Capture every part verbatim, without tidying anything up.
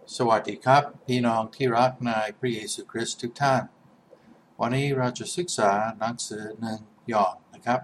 สวัสดีครับพี่น้องที่รักในพระเยซูคริสต์ทุกท่านวันนี้เราจะศึกษาหนังสือหนึ่งยอห์นนะครับ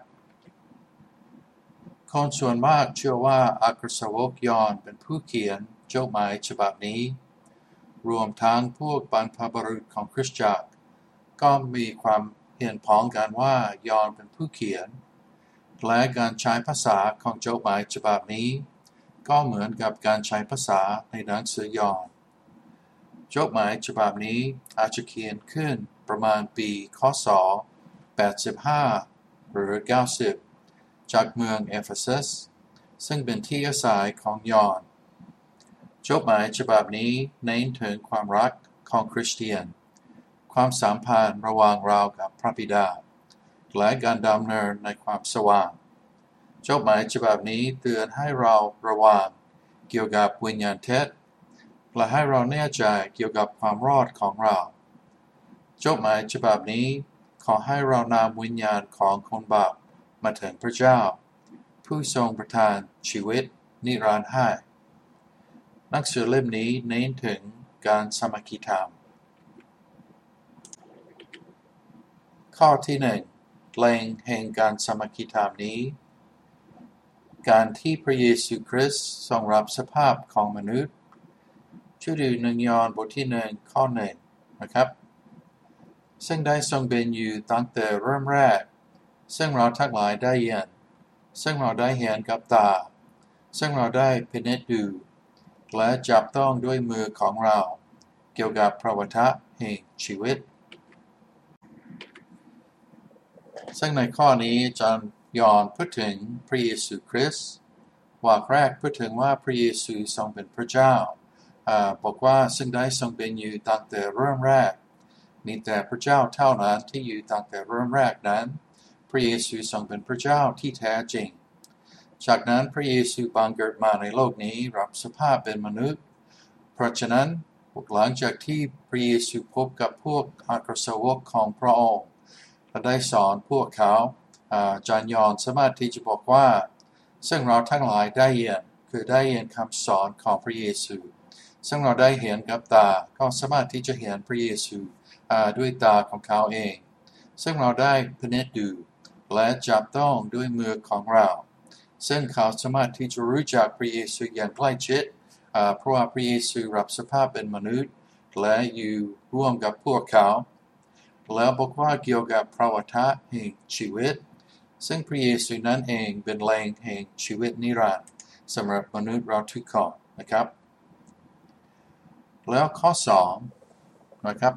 คนส่วนมากเชื่อว่าอัครสาวกยอห์นเป็นผู้เขียนจดหมายฉบับนี้รวมทั้งพวกบรรพบุรุษของคริสตจักรก็มีความเห็นพ้องกันว่ายอห์นเป็นผู้เขียนและการใช้ภาษาของจดหมายฉบับนี้ก็เหมือนกับการใช้ภาษาในหนังสือยอห์นจดหมายฉบับนี้อาจจะเขียนขึ้นประมาณปีค.ศ. แปดสิบห้าหรือเก้าสิบจากเมืองเอเฟซัสซึ่งเป็นที่อาศัยของยอห์นจดหมายฉบับนี้เน้นถึงความรักของคริสเตียนความสัมพันธ์ระหว่างเรากับพระบิดาและการดำเนินในความสว่างจดหมายฉบับนี้เตือนให้เราระวังเกี่ยวกับวิญญาณเท็จและให้เราแน่ใจเกี่ยวกับความรอดของเราจดหมายฉบับนี้ขอให้เรานำวิญญาณของคนบาปมาถึงพระเจ้าผู้ทรงประทานชีวิตนิรันดร์ให้หนังสือเล่มนี้เน้นถึงการสามัคคีธรรมข้อที่หนึ่งแหล่งแห่งการสามัคคีธรรมนี้การที่พระเยซูคริสต์ทรงรับสภาพของมนุษย์ช่วยดูหนึ่งยอห์นบทที่หนึ่งข้อหนึ่งนะครับซึ่งได้ทรงเป็นอยู่ตั้งแต่เริ่มแรกซึ่งเราทั้งหลายได้ยินซึ่งเราได้เห็นกับตาซึ่งเราได้พินิจดูและจับต้องด้วยมือของเราเกี่ยวกับพระวจนะแห่งชีวิตซึ่งในข้อนี้อาจารย์ยอห์นพูดถึงพระเยซูคริสต์วรรคแรกพูดถึงว่าพระเยซูทรงเป็นพระเจ้าบอกว่าซึ่งได้ทรงเป็นอยู่ตั้งแต่เริ่มแรกมีแต่พระเจ้าเท่านั้นที่อยู่ตั้งแต่เริ่มแรกนั้นพระเยซูทรงเป็นพระเจ้าที่แท้จริงจากนั้นพระเยซูบังเกิดมาในโลกนี้รับสภาพเป็นมนุษย์เพราะฉะนั้นหลังจากที่พระเยซูพบกับพวกอัครสาวกของพระองค์และได้สอนพวกเขาอาจารย์ยอห์นสามารถที่จะบอกว่าซึ่งเราทั้งหลายได้ยินคือได้ยินคำสอนของพระเยซูซึ่งเราได้เห็นกับตาก็สามารถที่จะเห็นพระเยซูด้วยตาของเขาเองซึ่งเราได้พินิจดูและจับต้องด้วยมือของเราซึ่งเขาสามารถที่จะรู้จักพระเยซูอย่างใกล้ชิดเพราะว่าพระเยซูรับสภาพเป็นมนุษย์และอยู่ร่วมกับพวกเขาแล้วบอกว่าเกี่ยวกับพระวจนะแห่งชีวิตซึ่งพระเยซูนั้นเองเป็นแหล่งแห่งชีวิตนิรันดร์สำหรับมนุษย์เราทุกคนนะครับแล้วข้อสองนะครับ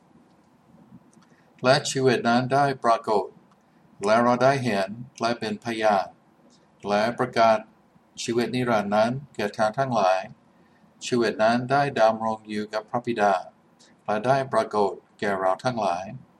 และชีวิตนั้นได้ปรากฏและเราได้เห็นและเป็นพยานและประกาศชีวิตนิรันดร์นั้นแก่ท่านทั้งหลายชีวิตนั้นได้ดำรงอยู่กับพระบิดาและได้ปรากฏแก่เราทั้งหลาย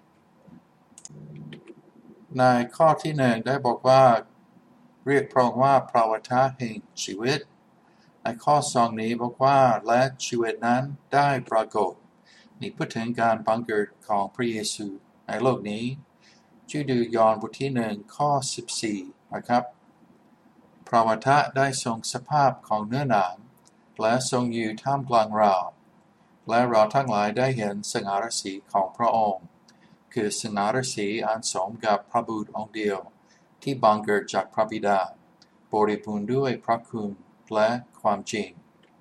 ในข้อที่หนึ่งได้บอกว่าเรียกพระองค์ว่าพระวจนะแห่งชีวิตในข้อสองนี้บอกว่าและชีวิตนั้นได้ปรากฏนี่พูดถึงการบังเกิดของพระเยซูในโลกนี้ช่วยดูยอห์นบทที่หนึ่งข้อสิบสี่นะครับพระวจนะได้ทรงสภาพของเนื้อหนังและทรงอยู่ท่ามกลางเราและเราทั้งหลายได้เห็นสง่าราศีของพระองค์คือสง่าราศีอันสมกับพระบุตรองค์เดียวที่บังเกิดจากพระบิดาบริบูรณ์ด้วยพระคุณและความจริง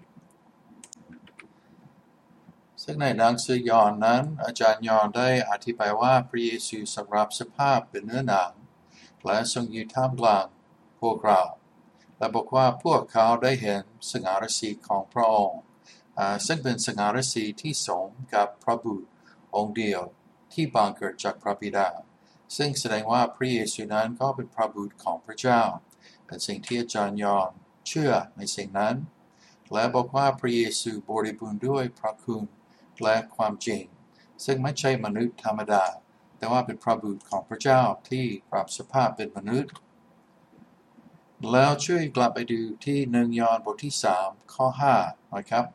ซึ่งในหนังสือยอห์นนั้นอาจารย์ยอห์นได้อธิบายว่าพระเยซูทรงรับสภาพเป็นเนื้อหนังและทรงอยู่ท่ามกลางพวกเราและบอกว่าพวกเขาได้เห็นสง่าราศีของพระองค์ซึ่งเป็นสง่าราศีที่สมกับพระบุตรองค์เดียวที่บังเกิดจากพระบิดาซึ่งแสดงว่าพระเยซูนั้นก็เป็นพระบุตรของพระเจ้าเป็นสิ่งที่อาจารย์ยอห์นเชื่อในสิ่งนั้นและบอกว่าพระเยซูบริบูรณ์ด้วยพระคุณและความจริงซึ่งไม่ใช่มนุษย์ธรรมดาแต่ว่าเป็นพระบุตรของพระเจ้าที่ปรับสภาพเป็นมนุษย์แล้วช่วยกลับไปดูที่หนึ่งยอห์นบทที่สามข้อห้านะครับ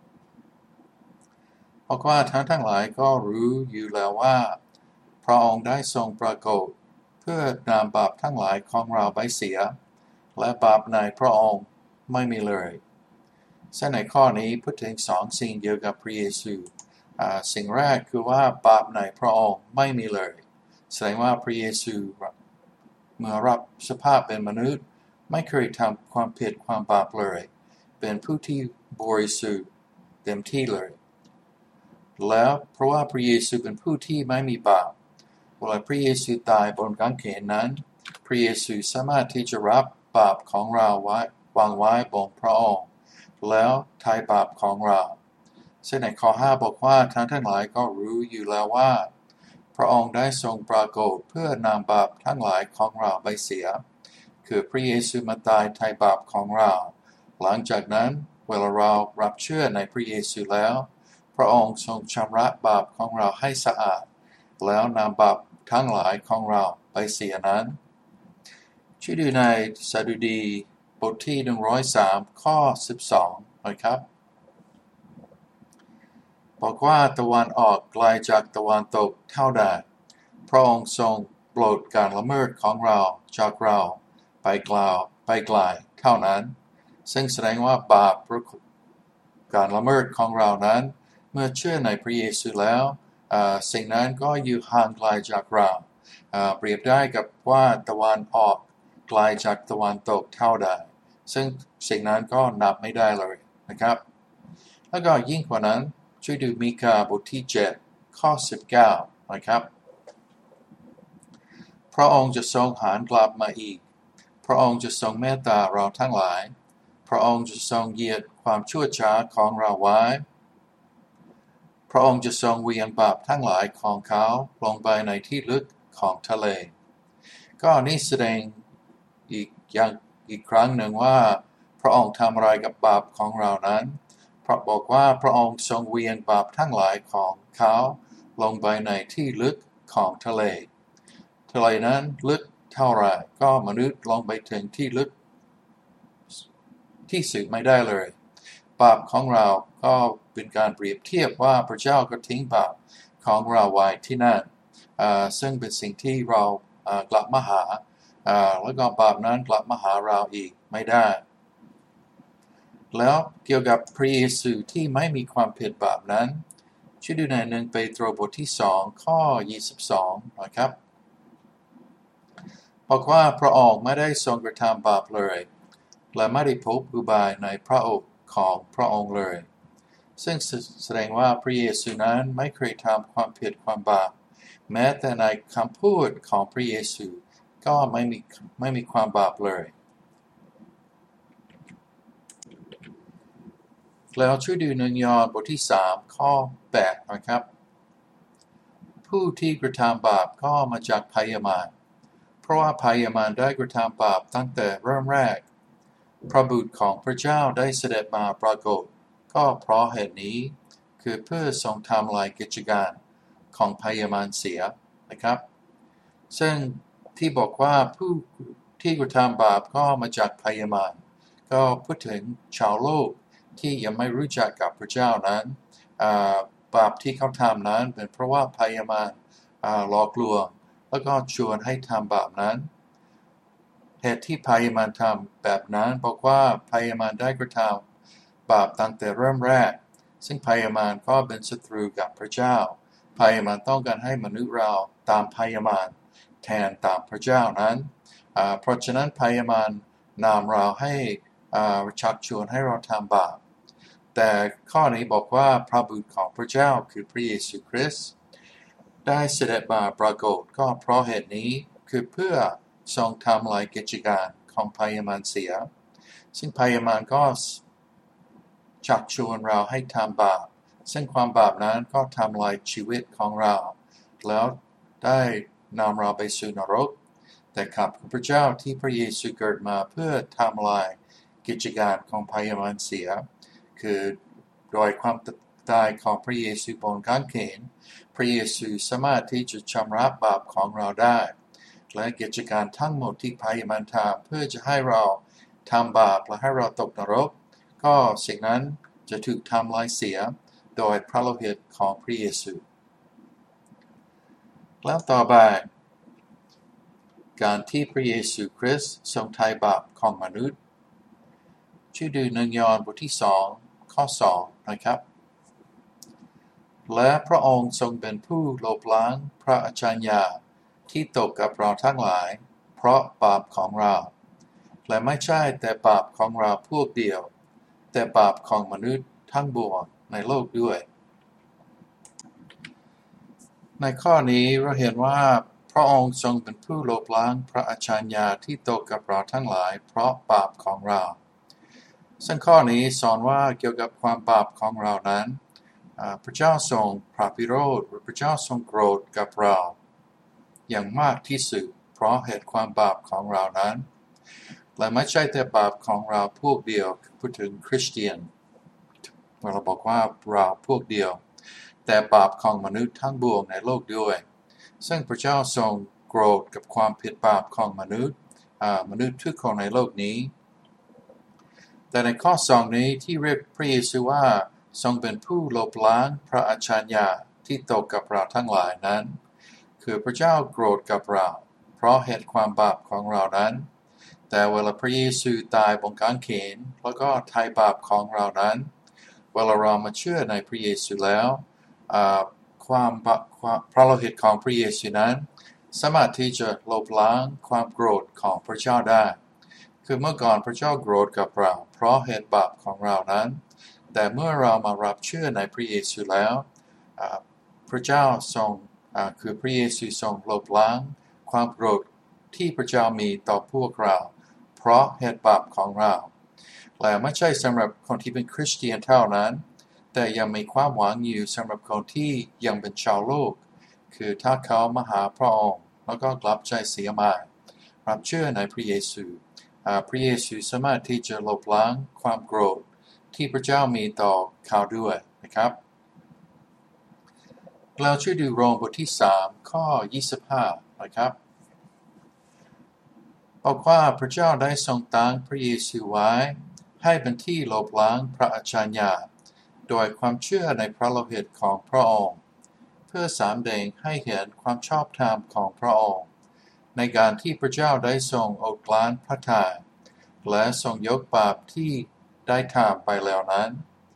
เพราะว่าท่านทั้งหลายก็รู้อยู่แล้วว่าพระองค์ได้ทรงปรากฏเพื่อนำบาปทั้งหลายของเราไปเสียและบาปในพระองค์ไม่มีเลยซึ่งในข้อนี้พูดถึงสองสิ่งเดียวกับพระเยซูสิ่งแรกคือว่าบาปในพระองค์ไม่มีเลยแสดงว่าพระเยซูเมื่อรับสภาพเป็นมนุษย์ไม่เคยทำความผิดความบาปเลยเป็นผู้ที่บริสุทธิ์เต็มที่เลยแล้วเพราะว่าพระเยซูเป็นผู้ที่ไม่มีบาปเวลาพระเยซูตายบนกางเขนนั้นพระเยซูสามารถที่จะรับบาปของเราไว้วางไว้บนพระองค์แล้วไถ่บาปของเราซึ่งในข้อห้าบอกว่าท่านทั้งหลายก็รู้อยู่แล้วว่าพระองค์ได้ทรงปรากฏเพื่อนำบาปทั้งหลายของเราไปเสียคือพระเยซูมาตายไถ่บาปของเราหลังจากนั้นเวลาเรารับเชื่อในพระเยซูแล้วพระองค์ทรงชำระบาปของเราให้สะอาดแล้วนำบาปทั้งหลายของเราไปเสียนั้นช่วยดูในสดุดีบทที่หนึ่งร้อยสามข้อสิบสองนะครับบอกว่าตะวันออกไกลจากตะวันตกเท่าใดพระองค์ทรงโปรดการละเมิดของเราจากเราไปไกลไปไกลเท่านั้นซึ่งแสดงว่าบาปการละเมิดของเรานั้นเมื่อเชื่อในพระเยซูแล้วสิ่งนั้นก็อยู่ห่างไกลจากเราเปรียบได้กับว่าตะวันออกไกลจากตะวันตกเท่าใดซึ่งสิ่งนั้นก็นับไม่ได้เลยนะครับแล้วก็ยิ่งกว่านั้นช่วยดูมีคาบทที่เจ็ดข้อสิบเก้านะครับพระองค์จะทรงหันกลับมาอีกพระองค์จะทรงเมตตาเราทั้งหลายพระองค์จะทรงเหยียดความชั่วช้าของเราไว้พระองค์จะทรงเวียนบาปทั้งหลายของเขาลงไปในที่ลึกของทะเลก็นี่แสดงอีกอย่างอีกครั้งหนึ่งว่าพระองค์ทำอะไรกับบาปของเรานั้นเพราะบอกว่าพระองค์ทรงเวียนบาปทั้งหลายของเขาลงไปในที่ลึกของทะเลทะเลนั้นลึกเท่าไรก็มนุษย์ลงไปถึงที่ลึกที่สุดไม่ได้เลยบาปของเราก็เป็นการเปรียบเทียบว่าพระเจ้าก็ทิ้งบาปของเราไว้ที่นั่นซึ่งเป็นสิ่งที่เรากลับมาหาแล้วก็บาปนั้นกลับมาหาเราอีกไม่ได้แล้วเกี่ยวกับพระเยซูที่ไม่มีความผิดบาปนั้นช่วยดูในหนึ่งเปโตรบทที่สองข้อยี่สิบสองนะครับบอกว่าพระองค์ไม่ได้ทรงกระทำบาปเลยและไม่ได้พบอุบายในพระโอษฐ์ของพระองค์เลยซึ่งแสดงว่าพระเยซูนั้นไม่เคยทำความผิดความบาปแม้แต่ในคำพูดของพระเยซูก็ไม่มีไม่มีความบาปเลยแล้วช่วยดูหนึ่งยอห์นบทที่สามข้อแปดนะครับผู้ที่กระทำบาปก็มาจากพยามารเพราะว่าพยามารได้กระทำบาปตั้งแต่เริ่มแรกพระบุตรของพระเจ้าได้เสด็จมาปรากฏก็เพราะเหตุนี้คือเพื่อทรงทำลายกิจการของพยามารเสียนะครับซึ่งที่บอกว่าผู้ที่กระทำบาปก็มาจากพยามารก็พูดถึงชาวโลกที่ยังไม่รู้จักกับพระเจ้านั้นบาปที่เขาทำนั้นเป็นเพราะว่าพยามารหลอกลวงแล้วก็ชวนให้ทำบาปนั้นเหตุที่พยามารทำแบบนั้นบอกว่าพยามารได้กระทำบาปตั้งแต่เริ่มแรกซึ่งพยามารก็เป็นศัตรูกับพระเจ้าพยามารต้องการให้มนุษย์เราตามพยามารแทนตามพระเจ้านั้นเพราะฉะนั้นพยามารนำเราให้ชักชวนให้เราทำบาปแต่ข้อนี้บอกว่าพระบุตรของพระเจ้าคือพระเยซูคริสต์ได้เสด็จมาปรากฏก็เพราะเหตุนี้คือเพื่อทรงทำลายกิจการของพยามารเสียซึ่งพยามารก็ชักชวนเราให้ทำบาปซึ่งความบาปนั้นก็ทำลายชีวิตของเราแล้วได้นำเราไปสู่นรกแต่ขับพระเจ้าที่พระเยซูเกิดมาเพื่อทำลายกิจการของพยามารเสียคือโดยความตายของพระเยซูบนกางเขนพระเยซูสามารถที่จะชำระบาปของเราได้และกิจการทั้งหมดที่พยามารทำเพื่อจะให้เราทำบาปและให้เราตกนรกก็สิ่งนั้นจะถูกทำลายเสียโดยพระโลหิตของพระเยซูแล้วต่อไปการที่พระเยซูคริสต์ทรงไถ่บาปของมนุษย์ช่วยดูหนึ่งยอห์นบทที่สองข้อสองนะครับและพระองค์ทรงเป็นผู้ลบล้างพระอาชญาที่ตกกับเราทั้งหลายเพราะบาปของเราและไม่ใช่แต่บาปของเราพวกเดียวแต่บาปของมนุษย์ทั้งปวงในโลกด้วยในข้อนี้เราเห็นว่าพระองค์ทรงเป็นผู้ลบล้างพระอาชญาที่ตกกับเราทั้งหลายเพราะบาปของเราซึ่งข้อนี้สอนว่าเกี่ยวกับความบาปของเรานั้นพระเจ้าทรงพระพิโรธหรือพระเจ้าทรงโกรธกับเราอย่างมากที่สุดเพราะเหตุความบาปของเรานั้นและไม่ใช่แต่บาปของเราพวกเดียวพูดถึงคริสเตียนเราบอกว่าเราพวกเดียวแต่บาปของมนุษย์ทั้งปวงในโลกด้วยซึ่งพระเจ้าทรงโกรธกับความผิดบาปของมนุษย์มนุษย์ทุกคนในโลกนี้แต่ในข้อสองนี้ที่เรียกพระเยซูว่าทรงเป็นผู้ลบล้างพระอาชญาที่ตกกับเราทั้งหลายนั้นคือพระเจ้าโกรธกับเราเพราะเหตุความบาปของเรานั้นแต่เวลาพระเยซูตายบนกางเขนแล้วก็ไถ่บาปของเรานั้นเวลาเรามาเชื่อในพระเยซูแล้วความพระโลหิตของพระเยซูนั้นสามารถที่จะลบล้างความโกรธของพระเจ้าได้คือเมื่อก่อนพระเจ้าโกรธกับเราเพราะเหตุบาปของเรานั้นแต่เมื่อเรามารับเชื่อในพระเยซูแล้วพระเจ้าทรงคือพระเยซูทรงลบล้างความโกรธที่พระเจ้ามีต่อพวกเราเพราะเหตุบาปของเราและไม่ใช่สำหรับคนที่เป็นคริสเตียนเท่านั้นแต่ยังมีความหวังอยู่สำหรับคนที่ยังเป็นชาวโลกคือถ้าเขามาหาพระองค์แล้วก็กลับใจเสียใหม่รับเชื่อในพระเยซูพระเยซูสามารถที่จะลบล้างความโกรธที่พระเจ้ามีต่อเขาด้วยนะครับเราช่วยดูโรมบทที่สามข้อยี่สิบห้านะครับบอกว่าพระเจ้าได้ทรงตั้งพระเยซูไว้ให้เป็นที่ลบล้างพระอาชญาโดยความเชื่อในพระโลหิตของพระองค์เพื่อสำแดงให้เห็นความชอบธรรมของพระองค์ในการที่พระเจ้าได้ทรงอดกลั้นพระทัยและทรงยกบาปที่ได้ทำไปแล้วนั้น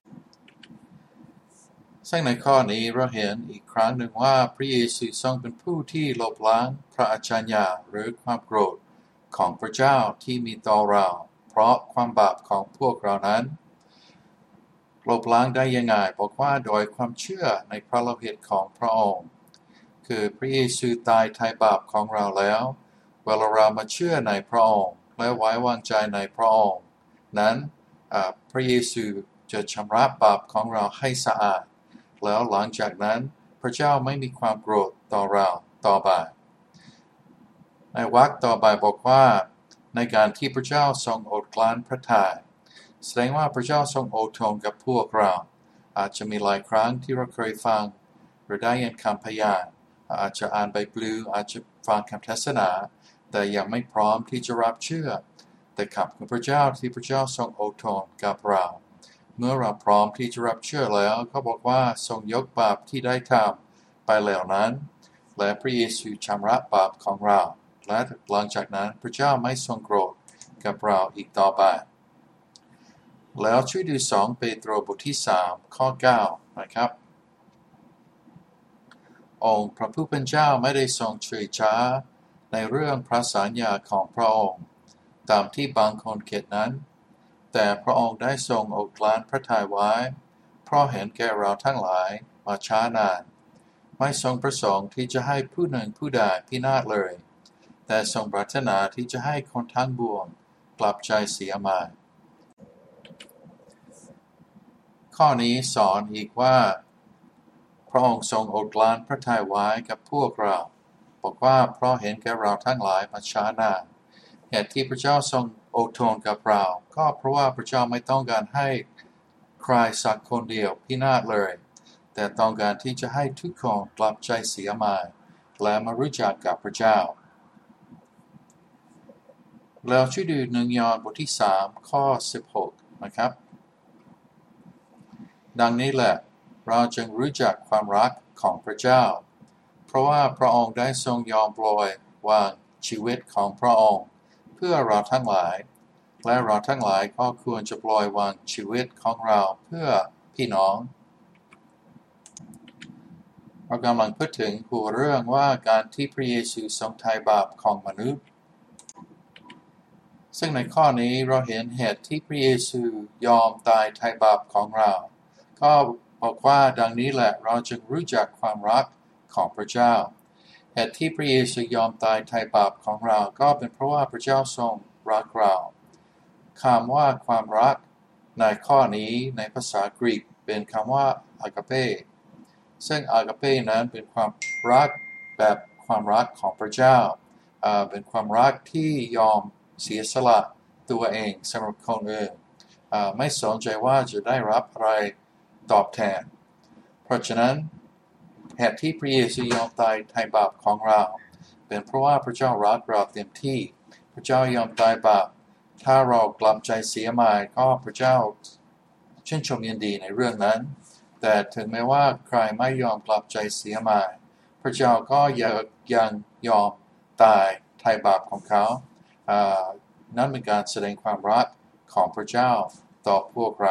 ซึ่งในข้อนี้เราเห็นอีกครั้งหนึ่งว่าพระเยซูทรงเป็นผู้ที่ลบล้างพระอาชญาหรือความโกรธของพระเจ้าที่มีต่อเราเพราะความบาปของพวกเรานั้นลบล้างได้ยังไงบอกว่าโดยความเชื่อในพระโลหิตของพระองค์คือพระเยซูตายไถ่บาปของเราแล้วเวลาเรามาเชื่อในพระองค์และไว้วางใจในพระองค์นั้นพระเยซูจะชำระบาปของเราให้สะอาดแล้วหลังจากนั้นพระเจ้าไม่มีความโกรธต่อเราต่อไปในวรรคต่อไปบอกว่าในการที่พระเจ้าทรงอดกลั้นพระทัยแสดงว่าพระเจ้าทรงอดทนกับพวกเราอาจจะมีหลายครั้งที่เราเคยฟังหรือได้ยินคำพยานอาจจะอ่านไบเบิลอาจจะฟังคำเทศนาแต่ยังไม่พร้อมที่จะรับเชื่อแต่คำของพระเจ้าที่พระเจ้าทรงอดทนกับเราเมื่อเราพร้อมที่จะรับเชื่อแล้วเขาบอกว่าทรงยกบาปที่ได้ทำไปแล้วนั้นและพระเยซูชำระบาปของเราและหลังจากนั้นพระเจ้าไม่ทรงโกรธกับเราอีกต่อไปแล้วช่วยดูสองเปโตรบทที่สามข้อเก้านะครับองค์พระผู้เป็นเจ้าไม่ได้ทรงเฉยช้าในเรื่องพระสัญญาของพระองค์ตามที่บางคนคิดนั้นแต่พระองค์ได้ทรงอดกลั้นพระทัยไว้เพราะเห็นแก่เราทั้งหลายมาช้านานไม่ทรงประสงค์ที่จะให้ผู้หนึ่งผู้ใดพินาศเลยแต่ทรงปรารถนาที่จะให้คนทั้งปวงกลับใจเสียใหม่ข้อนี้สอนอีกว่าพระองค์ทรงอดกลั้นพระทัยไว้กับพวกเราบอกว่าเพราะเห็นแก่เราทั้งหลายมาช้านานเหตุที่พระเจ้าทรงอดทนกับเราก็เพราะว่าพระเจ้าไม่ต้องการให้ใครสักคนเดียวพินาศเลยแต่ต้องการที่จะให้ทุกคนกลับใจเสียใหม่และมารู้จักกับพระเจ้าแล้วช่วยดูหนึ่งยอห์นบทที่สามข้อสิบหกนะครับดังนี้แหละเราจึงรู้จักความรักของพระเจ้าเพราะว่าพระองค์ได้ทรงยอมปล่อยวางชีวิตของพระองค์เพื่อเราทั้งหลายและเราทั้งหลายก็ควรจะปล่อยวางชีวิตของเราเพื่อพี่น้องเรากำลังพูดถึงหัวเรื่องว่าการที่พระเยซูทรงไถ่บาปของมนุษย์ซึ่งในข้อนี้เราเห็นเหตุที่พระเยซูยอมตายไถ่บาปของเราก็บอกว่าดังนี้แหละเราจึงรู้จักความรักของพระเจ้าเหตุที่พระเยซูยอมตายไถ่บาปของเราก็เป็นเพราะว่าพระเจ้าทรงรักเราคำว่าความรักในข้อนี้ในภาษากรีกเป็นคำว่าอากาเปซึ่งอากาเปนั้นเป็นความรักแบบความรักของพระเจ้าเป็นความรักที่ยอมเสียสละตัวเองสำหรับคนอื่นไม่สนใจว่าจะได้รับอะไรตอบแทนเพราะฉะนั้นเหตุที่พระเยซูยอมตายไถ่บาปของเราเป็นเพราะว่าพระเจ้ารักเราเต็มที่พระเจ้ายอมตายบาปถ้าเรากลับใจเสียใหม่ก็พระเจ้าชื่นชมยินดีในเรื่องนั้นแต่ถึงแม้ว่าใครไม่ยอมกลับใจเสียใหม่พระเจ้าก็ยังยอมตายไถ่บาปของเขานั่นเป็นการแสดงความรักของพระเจ้าต่อพวกเรา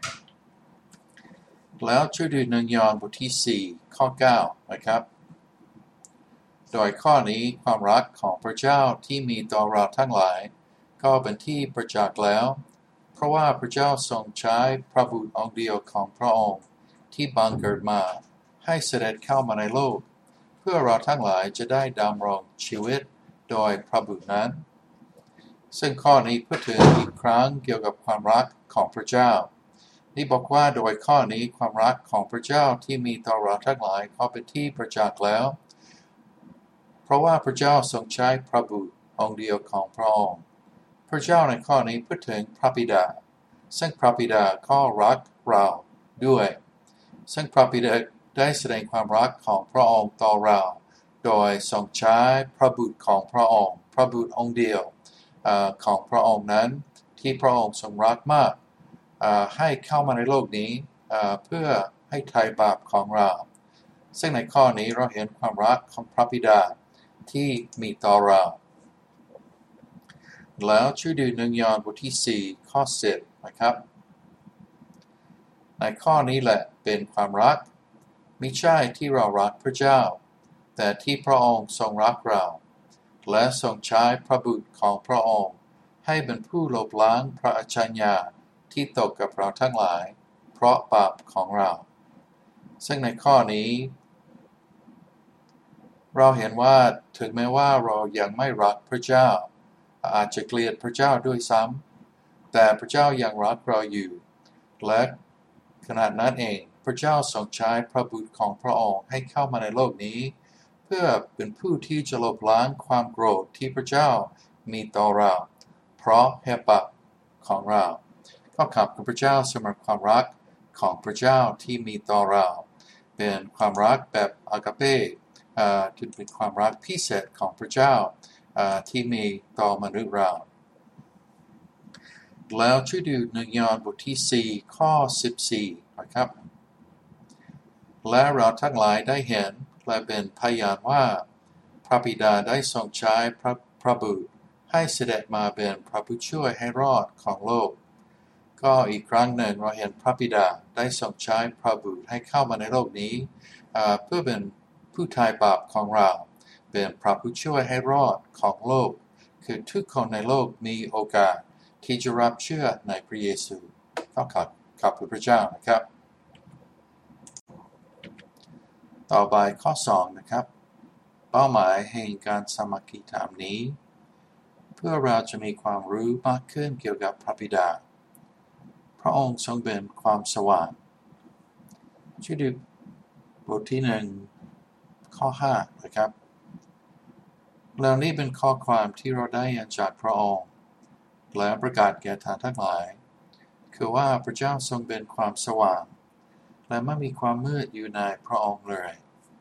แล้วช่วยดูหนึ่งยอห์นบทที่สี่ข้อเก้านะครับโดยข้อนี้ความรักของพระเจ้าที่มีต่อเราทั้งหลายก็เป็นที่ประจักษ์แล้วเพราะว่าพระเจ้าทรงใช้พระบุตรองค์เดียวของพระองค์ที่บังเกิดมาให้เสด็จเข้ามาในโลกเพื่อเราทั้งหลายจะได้ดำรงชีวิตโดยพระบุตรนั้นซึ่งข้อนี้พูดถึงอีกครั้งเกี่ยวกับความรักของพระเจ้านี่บอกว่าโดยข้อนี้ความรักของพระเจ้าที่มีต่อเราทั้งหลายก็เป็นที่ประจักษ์แล้วเพราะว่าพระเจ้าทรงใช้พระบุตรองค์เดียวของพระองค์พระเจ้าในข้อนี้พูดถึงพระบิดาซึ่งพระบิดาก็รักเราด้วยซึ่งพระบิดาได้แสดงความรักของพระองค์ต่อเราโดยทรงใช้พระบุตรของพระองค์พระบุตรองค์เดียวของพระองค์นั้นที่พระองค์ทรงรักมากให้เข้ามาในโลกนี้เพื่อให้ไถ่บาปของเราซึ่งในข้อนี้เราเห็นความรักของพระบิดาที่มีต่อเราแล้วช่วยดูหนึ่งยอห์นบทที่สี่ข้อสิบนะครับในข้อนี้แหละเป็นความรักไม่ใช่ที่เรารักพระเจ้าแต่ที่พระองค์ทรงรักเราและทรงใช้พระบุตรของพระองค์ให้เป็นผู้ลบล้างพระอชัญญาที่ตกกับเราทั้งหลายเพราะบาปของเราซึ่งในข้อนี้เราเห็นว่าถึงแม้ว่าเรายังไม่รักพระเจ้าอาจจะเกลียดพระเจ้าด้วยซ้ำแต่พระเจ้ายังรักเราอยู่และขนาดนั้นเองพระเจ้าทรงใช้พระบุตรของพระองค์ให้เข้ามาในโลกนี้เพื่อเป็นผู้ที่จะลบล้างความโกรธที่พระเจ้ามีต่อเราเพราะเหตุบาปของเราก็ขอบคุณพระเจ้าสำหรับความรักของพระเจ้าที่มีต่อเราเป็นความรักแบบอากาเปที่เป็นความรักพิเศษของพระเจ้าที่มีต่อมนุษย์เราแล้วช่วยดูหนึ่งยอห์นบทที่สี่ข้อสิบสี่นะครับและเราทั้งหลายได้เห็นและเป็นพยานว่าพระบิดาได้ทรงใช้พระพระบุตรให้เสด็จมาเป็นพระผู้ช่วยให้รอดของโลกก็อีกครั้งหนึ่งเราเห็นพระบิดาได้ทรงใช้พระบุตรให้เข้ามาในโลกนี้เพื่อเป็นผู้ไถ่บาปของเราเป็นพระผู้ช่วยให้รอดของโลกคือทุกคนในโลกมีโอกาสที่จะรับเชื่อในพระเยซูก็ขอบขอบพระเจ้านะครับต่อไปข้อสองนะครับเป้าหมายแห่งการสามัคคีธรรมนี้เพื่อเราจะมีความรู้มากขึ้นเกี่ยวกับพระบิดาพระองค์ทรงเป็นความสว่างช่วยดูบทที่หนึ่งข้อห้านะครับแล้วนี้เป็นข้อความที่เราได้ยินจากพระองค์และประกาศแก่ท่านทั้งหลายคือว่าพระเจ้าทรงเป็นความสว่างและไม่มีความมืดอยู่ในพระองค์เลย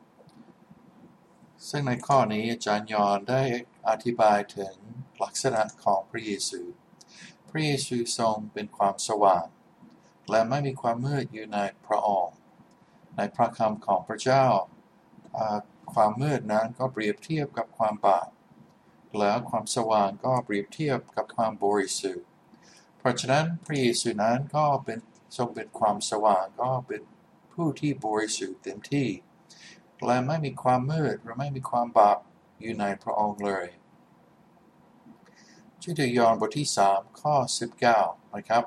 ซึ่งในข้อนี้อาจารย์ยอห์นได้อธิบายถึงลักษณะของพระเยซูพระเยซูทรงเป็นความสว่างและไม่มีความมืดอยู่ในพระองค์ในพระคำของพระเจ้าความมืดนั้นก็เปรียบเทียบกับความบาปและความสว่างก็เปรียบเทียบกับความบริสุทธิ์ราะฉะนั้นพระเยซูนั้นก็เป็นทรงเป็นความสว่างก็เป็นผู้ที่บริสุทธิ์เต็มที่และไม่มีความมืดหรือไม่มีความบาปอยู่ในพระองค์เลยชื่อเดยอห์นบทที่สามข้อสิบเก้านะครับ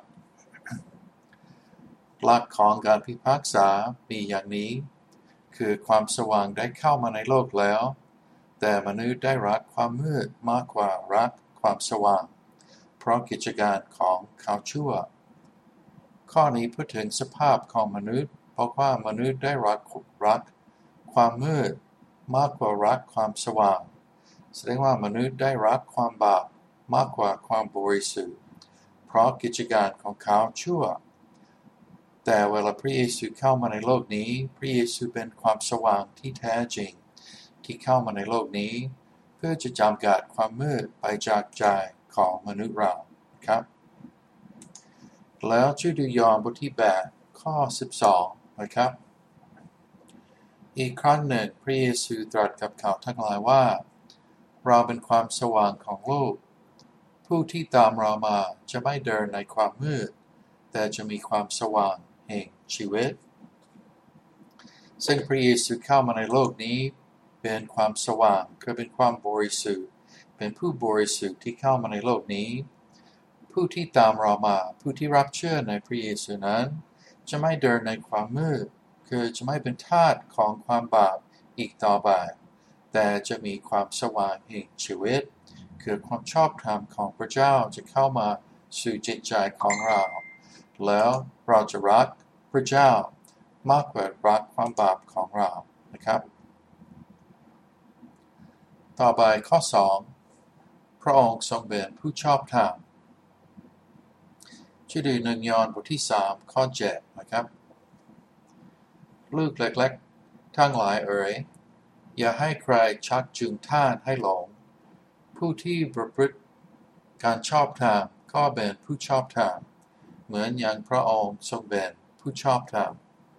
หลักของการพิพากษามีอย่างนี้คือความสว่างได้เข้ามาในโลกแล้วแต่มนุษย์ได้รักความมืดมากกว่ารักความสว่างเพราะกิจการของเขาชั่วข้อนี้พูดถึงสภาพของมนุษย์เพราะว่ามนุษย์ได้รักรักความมืดมากกว่ารักความสว่างแสดงว่ามนุษย์ได้รักความบาปมากกว่าความบริสุทธิ์เพราะกิจการของเขาชั่วแต่เวลาพระเยซูเข้ามาในโลกนี้พระเยซูเป็นความสว่างที่แท้จริงที่เข้ามาในโลกนี้เพื่อจะจำกัดความมืดไปจากใจของมนุษย์เราครับแล้วชื่อดูยอห์นบทที่แปดข้อสิบสองนะครับอีกครั้งหนึ่งพระเยซูตรัสกับเขาทั้งหลายว่าเราเป็นความสว่างของโลกผู้ที่ตามเรามาจะไม่เดินในความมืดแต่จะมีความสว่างแห่งชีวิตซึ่งพระเยซูเข้ามาในโลกนี้เป็นความสว่างคือเป็นความบริสุทธิ์เป็นผู้บริสุทธิ์ที่เข้ามาในโลกนี้ผู้ที่ตามเรามาผู้ที่รับเชื่อในพระเยซูนั้นจะไม่เดินในความมืดคือจะไม่เป็นทาสของความบาปอีกต่อไปแต่จะมีความสว่างแห่งชีวิตคือความชอบธรรมของพระเจ้าจะเข้ามาสู่จิตใจของเราแล้วเราจะรักพระเจ้ามากกว่ารักความบาปของเรานะครับต่อไปข้อสองพระองค์ทรงเป็นผู้ชอบธรรมชื่อดูหนึ่งยอห์นบทที่สามข้อเจ็ดนะครับลูกเล็กๆทั้งหลายเอ๋ยอย่าให้ใครชักจูงท่านให้หลงผู้ที่ประพฤติการชอบธรรมก็เป็นผู้ชอบธรรมเหมือนอย่างพระองค์ทรงเป็นผู้ชอบธรรม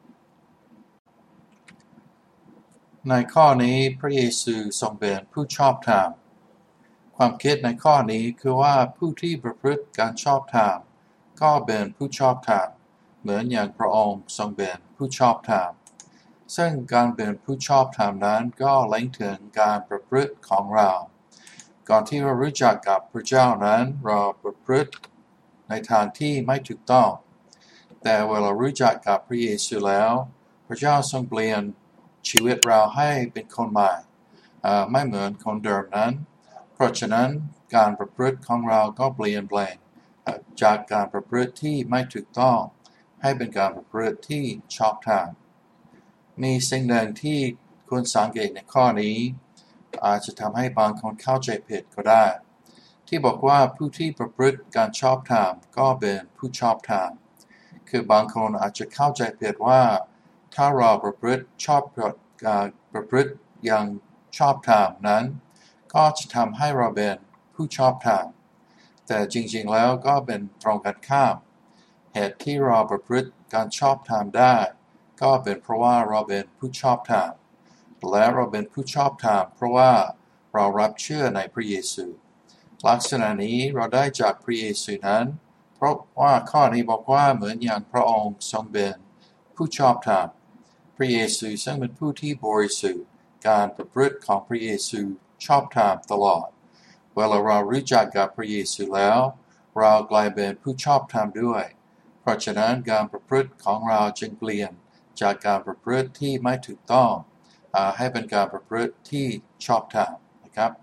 ในข้อนี้พระเยซูทรงเป็นผู้ชอบธรรมความคิดในข้อนี้คือว่าผู้ที่ประพฤติการชอบธรรมก็เป็นผู้ชอบธรรมเหมือนอย่างพระองค์ทรงเป็นผู้ชอบธรรมซึ่งการเป็นผู้ชอบธรรมนั้นก็เล็งถึงการประพฤติของเราก่อนที่เรารู้จักกับพระเจ้านั้นเราประพฤติในทางที่ไม่ถูกต้องแต่เวลารู้จักกับพระเยซูแล้วพระเจ้าทรงเปลี่ยนชีวิตเราให้เป็นคนใหม่ไม่เหมือนคนเดิมนั้นเพราะฉะนั้นการประพฤติของเราก็เปลี่ยนแปลงจากการประพฤติที่ไม่ถูกต้องให้เป็นการประพฤติที่ชอบธรรมมีสิ่งหนึ่งที่ควรสังเกตในข้อนี้อาจจะทำให้บางคนเข้าใจผิดก็ได้ที่บอกว่าผู้ที่ประพฤติการชอบธรรมก็เป็นผู้ชอบธรรมคือบางคนอาจจะเข้าใจผิดว่าถ้าเราประพฤติชอบการประพฤติอย่างชอบธรรมนั้นก็จะทำให้เราเป็นผู้ชอบธรรมแต่จริงๆแล้วก็เป็นตรงกันข้ามเหตุที่เราประพฤติการชอบธรรมได้ก็เป็นเพราะว่าเราเป็นผู้ชอบธรรมและเราเป็นผู้ชอบธรรมเพราะว่าเรารับเชื่อในพระเยซูลักษณะนี้เราได้จากพระเยซูนั้นเพราะว่าข้อนี้บอกว่าเหมือนอย่างพระองค์ทรงเป็นผู้ชอบธรรมพระเยซูซึ่งเป็นผู้ที่บริสุทธิ์การประพฤติของพระเยซูชอบธรรมตลอดเวลาเรารู้จักกับพระเยซูแล้วเรากลายเป็นผู้ชอบธรรมด้วยเพราะฉะนั้นการประพฤติของเราจึงเปลี่ยนจากการประพฤติที่ไม่ถูกต้องให้เป็นการประพฤติที่ชอบธรรมนะครับ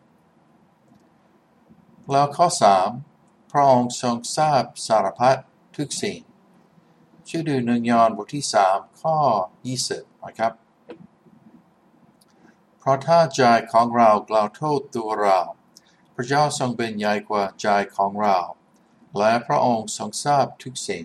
แล้วข้อสามพระองค์ทรงทราบสารพัดทุกสิ่งชื่อดูหนึ่งยอห์นบทที่สามข้อยี่สิบนะครับเพราะถ้าใจของเรากล่าวโทษตัวเราพระเจ้าทรงเป็นใหญ่กว่าใจของเราและพระองค์ทรงทราบทุกสิ่ง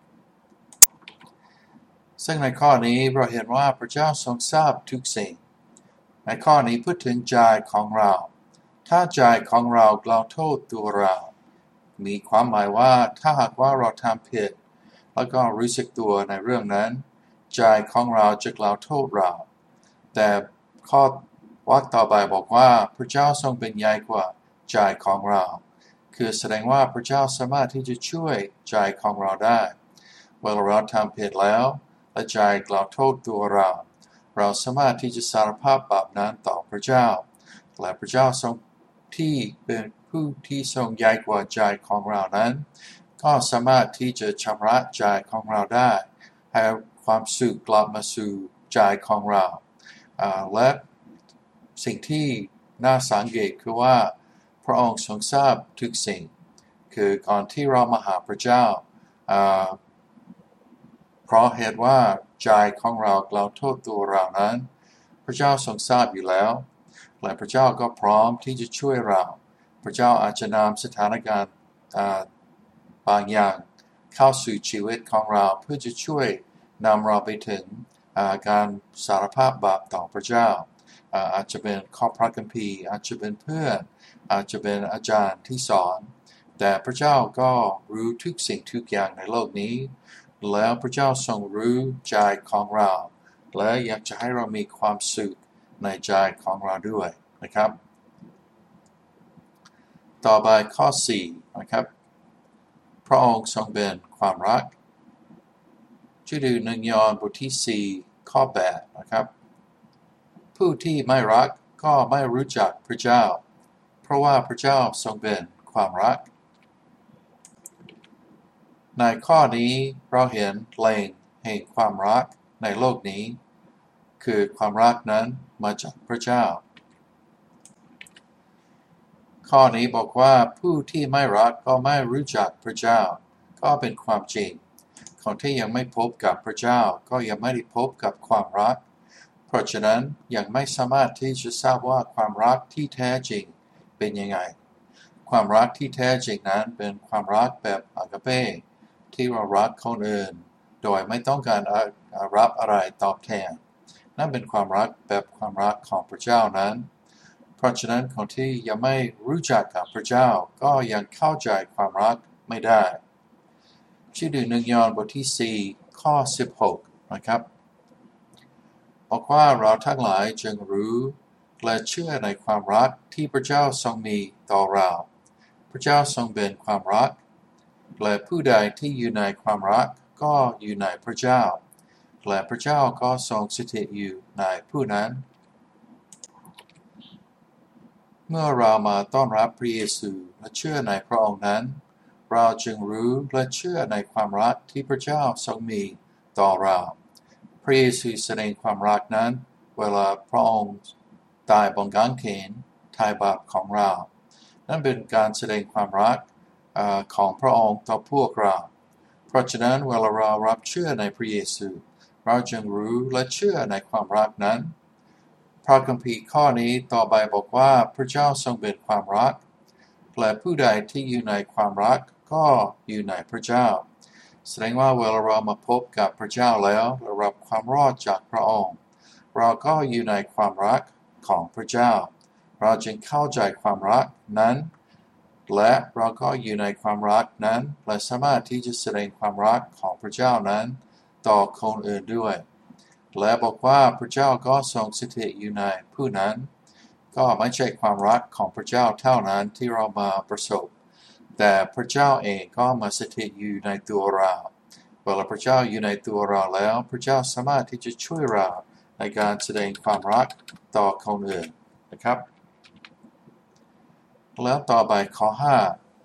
ซึ่งในข้อนี้เราเห็นว่าพระเจ้าทรงทราบทุกสิ่งในข้อนี้พูดถึงใจของเราถ้าใจของเรากล่าวโทษตัวเรามีความหมายว่าถ้าหากว่าเราทำผิดแล้วก็รู้สึกตัวในเรื่องนั้นใจของเราจะกล่าวโทษเราแต่ข้อวรรคต่อไปบอกว่าพระเจ้าทรงเป็นใหญ่กว่าใจของเราคือแสดงว่าพระเจ้าสามารถที่จะช่วยใจของเราได้เวลาเราทำผิดแล้วและใจกล่าวโทษตัวเราเราสามารถที่จะสารภาพบาปนั้นต่อพระเจ้าและพระเจ้าทรงที่เป็นผู้ที่ทรงใหญ่กว่าใจของเรานั้นก็สามารถที่จะชำระใจของเราได้ให้ความสุขกลับมาสู่ใจของเราและสิ่งที่น่าสังเกตคือว่าพระองค์ทรงทราบทุกสิ่งคือก่อนที่เรามาหาพระเจ้าเพราะเหตุว่าใจของเรากล่าวโทษตัวเรานั้นพระเจ้าทรงทราบอยู่แล้วและพระเจ้าก็พร้อมที่จะช่วยเราพระเจ้าอาจจะนำสถานการณ์บางอย่างเข้าสู่ชีวิตของเราเพื่อจะช่วยนำเราไปถึงการสารภาพบาปต่อพระเจ้าอาจจะเป็นข้อพระคัมภีร์อาจจะเป็นเพื่อนอาจจะเป็นอาจารย์ที่สอนแต่พระเจ้าก็รู้ทุกสิ่งทุกอย่างในโลกนี้แล้วพระเจ้าทรงรู้ใจของเราและอยากจะให้เรามีความสุขในใจของเราด้วยนะครับต่อไปข้อสี่นะครับพระองค์ทรงเป็นความรักช่วยดูหนึ่งยอห์นบทที่สี่ข้อแปดนะครับผู้ที่ไม่รักก็ไม่รู้จักพระเจ้าเพราะว่าพระเจ้าทรงเป็นความรักในข้อนี้เราเห็นแหล่งแห่งความรักในโลกนี้คือความรักนั้นมาจากพระเจ้าข้อนี้บอกว่าผู้ที่ไม่รักก็ไม่รู้จักพระเจ้าก็เป็นความจริงคนที่ยังไม่พบกับพระเจ้าก็ยังไม่ได้พบกับความรักเพราะฉะนั้นยังไม่สามารถที่จะทราบว่าความรักที่แท้จริงเป็นยังไงความรักที่แท้จริงนั้นเป็นความรักแบบอากาเปที่เรารักคนอื่นโดยไม่ต้องการรับอะไรตอบแทนนั่นเป็นความรักแบบความรักของพระเจ้านั้นเพราะฉะนั้นคนที่ยังไม่รู้จักกับพระเจ้าก็ยังเข้าใจความรักไม่ได้ชื่อดูหนึ่งยอห์นบทที่สี่ข้อสิบหกนะครับบอกว่าเราทั้งหลายจึงรู้และเชื่อในความรักที่พระเจ้าทรงมีต่อเราพระเจ้าทรงเป็นความรักและผู้ใดที่อยู่ในความรักก็อยู่ในพระเจ้าและพระเจ้าก็ทรงสถิตอยู่ในผู้นั้นเมื่อเรามาต้อนรับพระเยซูและเชื่อในพระองค์นั้นเราจึงรู้และเชื่อในความรักที่พระเจ้าทรงมีต่อเราพระเยซูแสดงความรักนั้นเวลาพระองค์ตายบนกางเขนไถ่บาปของเรานั่นเป็นการแสดงความรักของพระองค์ต่อพวกเราเพราะฉะนั้นเวลาเรารับเชื่อในพระเยซูเราจึงรู้และเชื่อในความรักนั้นพระคัมภีร์ข้อนี้ต่อไปบอกว่าพระเจ้าทรงเป็นความรักและผู้ใดที่อยู่ในความรักก็อยู่ในพระเจ้าแสดงว่าเวลาเรามาพบกับพระเจ้าแล้วเรารับความรอดจากพระองค์เราก็อยู่ในความรักของพระเจ้าเราจึงเข้าใจความรักนั้นและเราก็อยู่ในความรักนั้นและสามารถที่จะแสดงความรักของพระเจ้านั้นต่อคนอื่นด้วยและบอกว่าพระเจ้าก็ทรงสถิตอยู่ในผู้นั้นก็ไม่ใช่ความรักของพระเจ้าเท่านั้นที่เรามาประสบแต่พระเจ้าเองก็มาสถิตอยู่ในตัวเราเวลาพระเจ้าอยู่ในตัวเราแล้วพระเจ้าสามารถที่จะช่วยเราในการแสดงความรักต่อคนอื่นนะครับแล้วต่อไปข้อห้า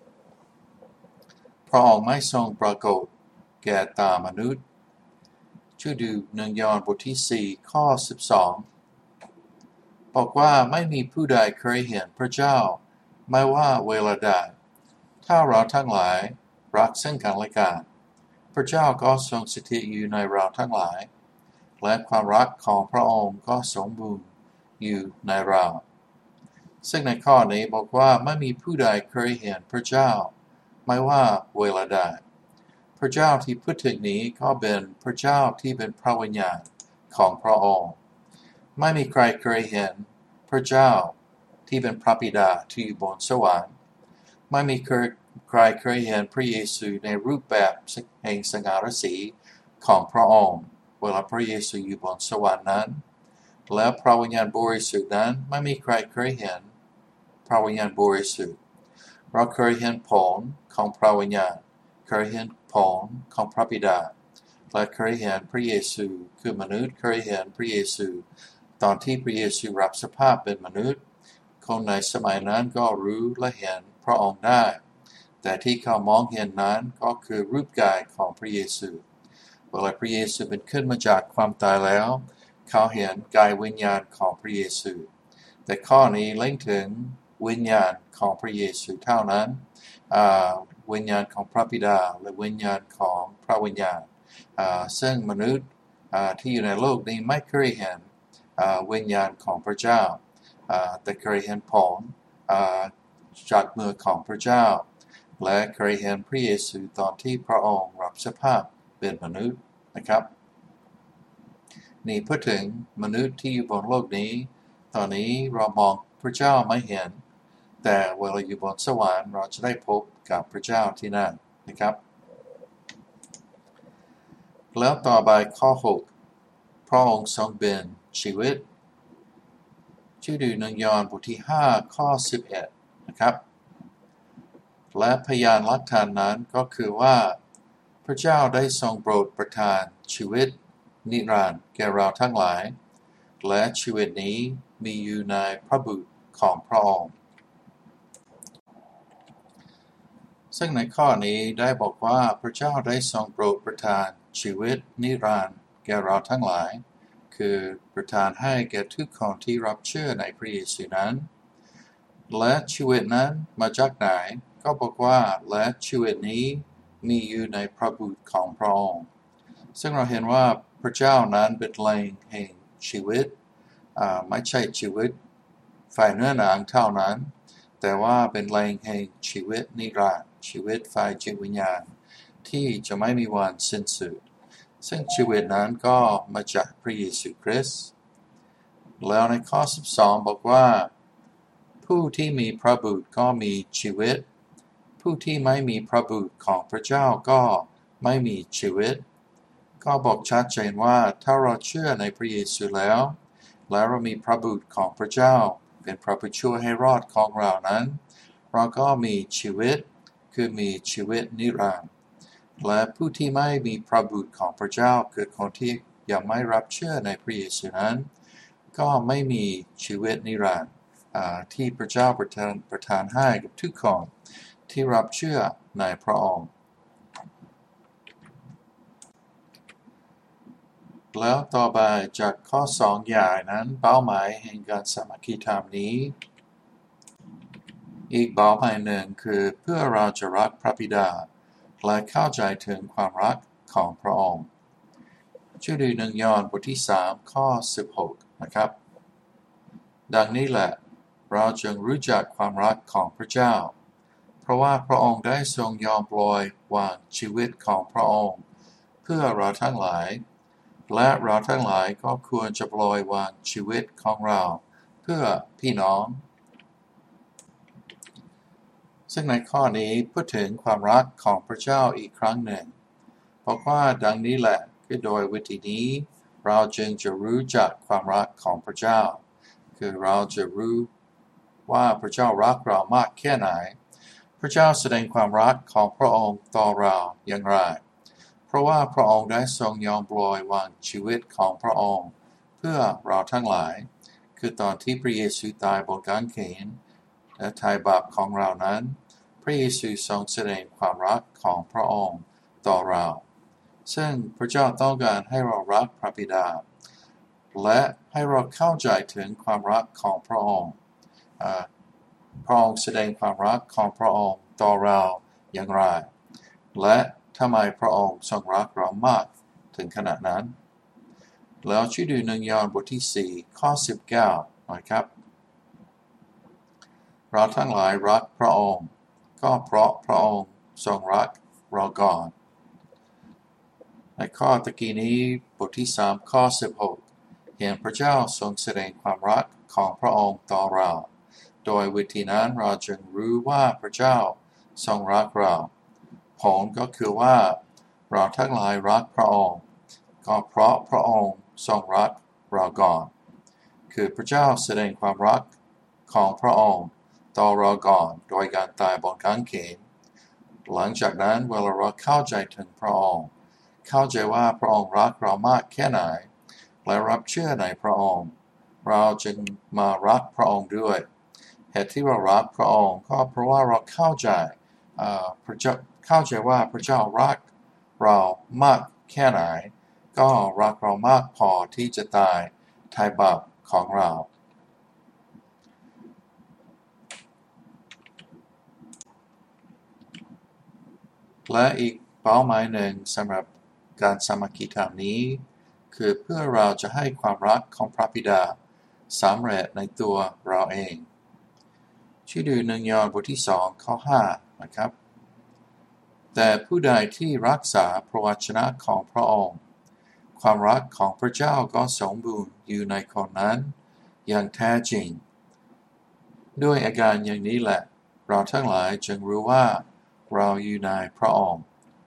พระองค์ไม่ทรงปรากฏแก่ตามนุษย์ช่วยดูหนึ่งยอห์นบทที่สี่ข้อสิบสองบอกว่าไม่มีผู้ใดเคยเห็นพระเจ้าไม่ว่าเวลาใดถ้าเราทั้งหลายรักซึ่งกันและกันพระเจ้าก็ทรงสถิตอยู่ในเราทั้งหลายและความรักของพระองค์ก็สมบูรณ์อยู่ในเราซึ่งในข้อนี้บอกว่าไม่มีผู้ใดเคยเห็นพระเจ้าไม่ว่าเวลาใดพระเจ้าที่พูดถึงนี้ก็เป็นพระเจ้าที่เป็นพระวิญญาณของพระองค์ไม่มีใครเคยเห็นพระเจ้าที่เป็นพระบิดาที่อยู่บนสวรรค์ไม่มีใครเคยเห็นพระเยซูในรูปแบบแห่งสง่าราศีของพระองค์เวลาพระเยซูอยู่บนสวรรค์นั้นและพระวิญญาณบริสุทธิ์นั้นไม่มีใครเคยเห็นพระวิญญาณบริสุทธิ์เราเคยเห็นผลของพระวิญญาณเคยเห็นผลของพระบิดาและเคยเห็นพระเยซูคือมนุษย์เคยเห็นพระเยซูตอนที่พระเยซูรับสภาพเป็นมนุษย์คนในสมัยนั้นก็รู้และเห็นพระองค์ได้แต่ที่เขามองเห็นนั้นก็คือรูปกายของพระเยซูเวลาพระเยซูเป็นขึ้นมาจากความตายแล้วเขาเห็นกายวิญญาณของพระเยซูแต่ข้อนี้เล่นถึงวิญญาณของพระเยซูเท่านั้นวิญญาณของพระบิดาและวิญญาณของพระวิญญาณซึ่งมนุษย์ที่อยู่ในโลกนี้ไม่เคยเห็นวิญญาณของพระเจ้าแต่เคยเห็นผลจากมือของพระเจ้าและเคยเห็นพระเยซูตอนที่พระองค์รับสภาพเป็นมนุษย์นะครับนี่พูดถึงมนุษย์ที่อยู่บนโลกนี้ตอนนี้เรามองพระเจ้าไม่เห็นแต่เวลาอยู่บนสวรรค์เราจะได้พบกับพระเจ้าที่นั่นนะครับแล้วต่อไปข้อหกพระองค์ทรงเป็นชีวิตชื่อดูหนึ่งยอห์นบทที่ห้าข้อสิบเอ็ดนะครับและพยานหลักฐานนั้นก็คือว่าพระเจ้าได้ทรงโปรดประทานชีวิตนิรันดร์แก่เราทั้งหลายและชีวิตนี้มีอยู่ในพระบุตรของพระองค์ซึ่งในข้อนี้ได้บอกว่าพระเจ้าได้ทรงโปรดประทานชีวิตนิรันดร์แก่เราทั้งหลายคือประทานให้แก่ทุกคนที่รับเชื่อในพระเยซูนั้นและชีวิตนั้นมาจากไหนก็บอกว่าและชีวิตนี้มีอยู่ในพระบุตรของพระองค์ซึ่งเราเห็นว่าพระเจ้านั้นเป็นแหล่งแห่งชีวิตไม่ใช่ชีวิตฝ่ายเนื้อหนังเท่านั้นแต่ว่าเป็นแหล่งแห่งชีวิตนิรันดร์ชีวิตฝ่ายจิตวิญญาณที่จะไม่มีวันสิ้นสุดซึ่งชีวิตนั้นก็มาจากพระเยซูคริสต์แล้วในข้อสิบสองบอกว่าผู้ที่มีพระบุตรก็มีชีวิตผู้ที่ไม่มีพระบุตรของพระเจ้าก็ไม่มีชีวิตก็บอกชัดเจนว่าถ้าเราเชื่อในพระเยซูแล้วและเรามีพระบุตรของพระเจ้าเป็นพระผู้ช่วยให้รอดของเรานั้นเราก็มีชีวิตคือมีชีวิตนิรันดร์และผู้ที่ไม่มีพระบุตรของพระเจ้าคือคนที่ยังไม่รับเชื่อในพระเยซูนั้นก็ไม่มีชีวิตนิรันดร์ที่พระเจ้าประทานประทานให้กับทุกคนที่รับเชื่อในพระองค์แล้วต่อไปจากข้อสองอย่างนั้นเป้าหมายแห่งการสามัคคีธรรมนี้อีกเป้าหมายหนึ่งคือเพื่อเราจะรักพระบิดาและเข้าใจถึงความรักของพระองค์ชื่อดูหนึ่งยอห์นบทที่สามข้อสิบหกนะครับดังนี้แหละเราจึงรู้จักความรักของพระเจ้าเพราะว่าพระองค์ได้ทรงยอมปล่อยวางชีวิตของพระองค์เพื่อเราทั้งหลายและเราทั้งหลายก็ควรจะปล่อยวางชีวิตของเราเพื่อพี่น้องซึ่งในข้อนี้พูดถึงความรักของพระเจ้าอีกครั้งหนึ่งบอกว่าดังนี้แหละคือโดยวิธีนี้เราจึงจะรู้จักความรักของพระเจ้าคือเราจะรู้ว่าพระเจ้ารักเรามากแค่ไหนพระเจ้าแสดงความรักของพระองค์ต่อเราอย่างไรเพราะว่าพระองค์ได้ทรงยอมปล่อยวางชีวิตของพระองค์เพื่อเราทั้งหลายคือตอนที่พระเยซูตายบนกางเขนและไถ่บาปของเรานั้นพระเยซูทรงแสดงความรักของพระองค์ต่อเราซึ่งพระเจ้าต้องการให้เรารักพระบิดาและให้เราเข้าใจถึงความรักของพระองค์พระองค์แสดงความรักของพระองค์ต่อเราอย่างไรและทำไมพระองค์ทรงรักเรามากถึงขนาดนั้นแล้วช่วยดูหนึ่งยอห์นบทที่สี่ข้อสิบเก้านะครับเราทั้งหลายรักพระองค์ก็เพราะพระองค์ทรงรักเราก่อนในข้อตะกี้นี้บทที่สามข้อสิบหกเห็นพระเจ้าทรงแสดงความรักของพระองค์ต่อเราโดยวิธีนั้นเราจึงรู้ว่าพระเจ้าทรงรักเราผลก็คือว่าเราทั้งหลายรักพระองค์ก็เพราะพระองค์ทรงรักเราก่อนคือพระเจ้าแสดงความรักของพระองค์ต่อเราก่อนโดยการตายบนกางเขนหลังจากนั้นเวลาเราเข้าใจถึงพระองค์เข้าใจว่าพระองค์รักเรามากแค่ไหนและรับเชื่อในพระองค์เราจึงมารักพระองค์ด้วยเหตุที่เรารักพระองค์ก็เพราะว่าเราเข้าใจพระเจ้าเข้าใจว่าพระเจ้ารักเรามากแค่ไหนก็รักเรามากพอที่จะตายไถ่บาปของเราและอีกเป้าหมายหนึ่งสำหรับการสามัคคีธรรมนี้คือเพื่อเราจะให้ความรักของพระบิดาสำเร็จในตัวเราเองชื่อดูหนึ่งยอห์นบทที่สองข้อห้านะครับแต่ผู้ใดที่รักษาพระวจนะของพระองค์ความรักของพระเจ้าก็สมบูรณ์อยู่ในคนนั้นอย่างแท้จริงด้วยอาการอย่างนี้แหละเราทั้งหลายจึงรู้ว่าเราอยู่ในพระองค์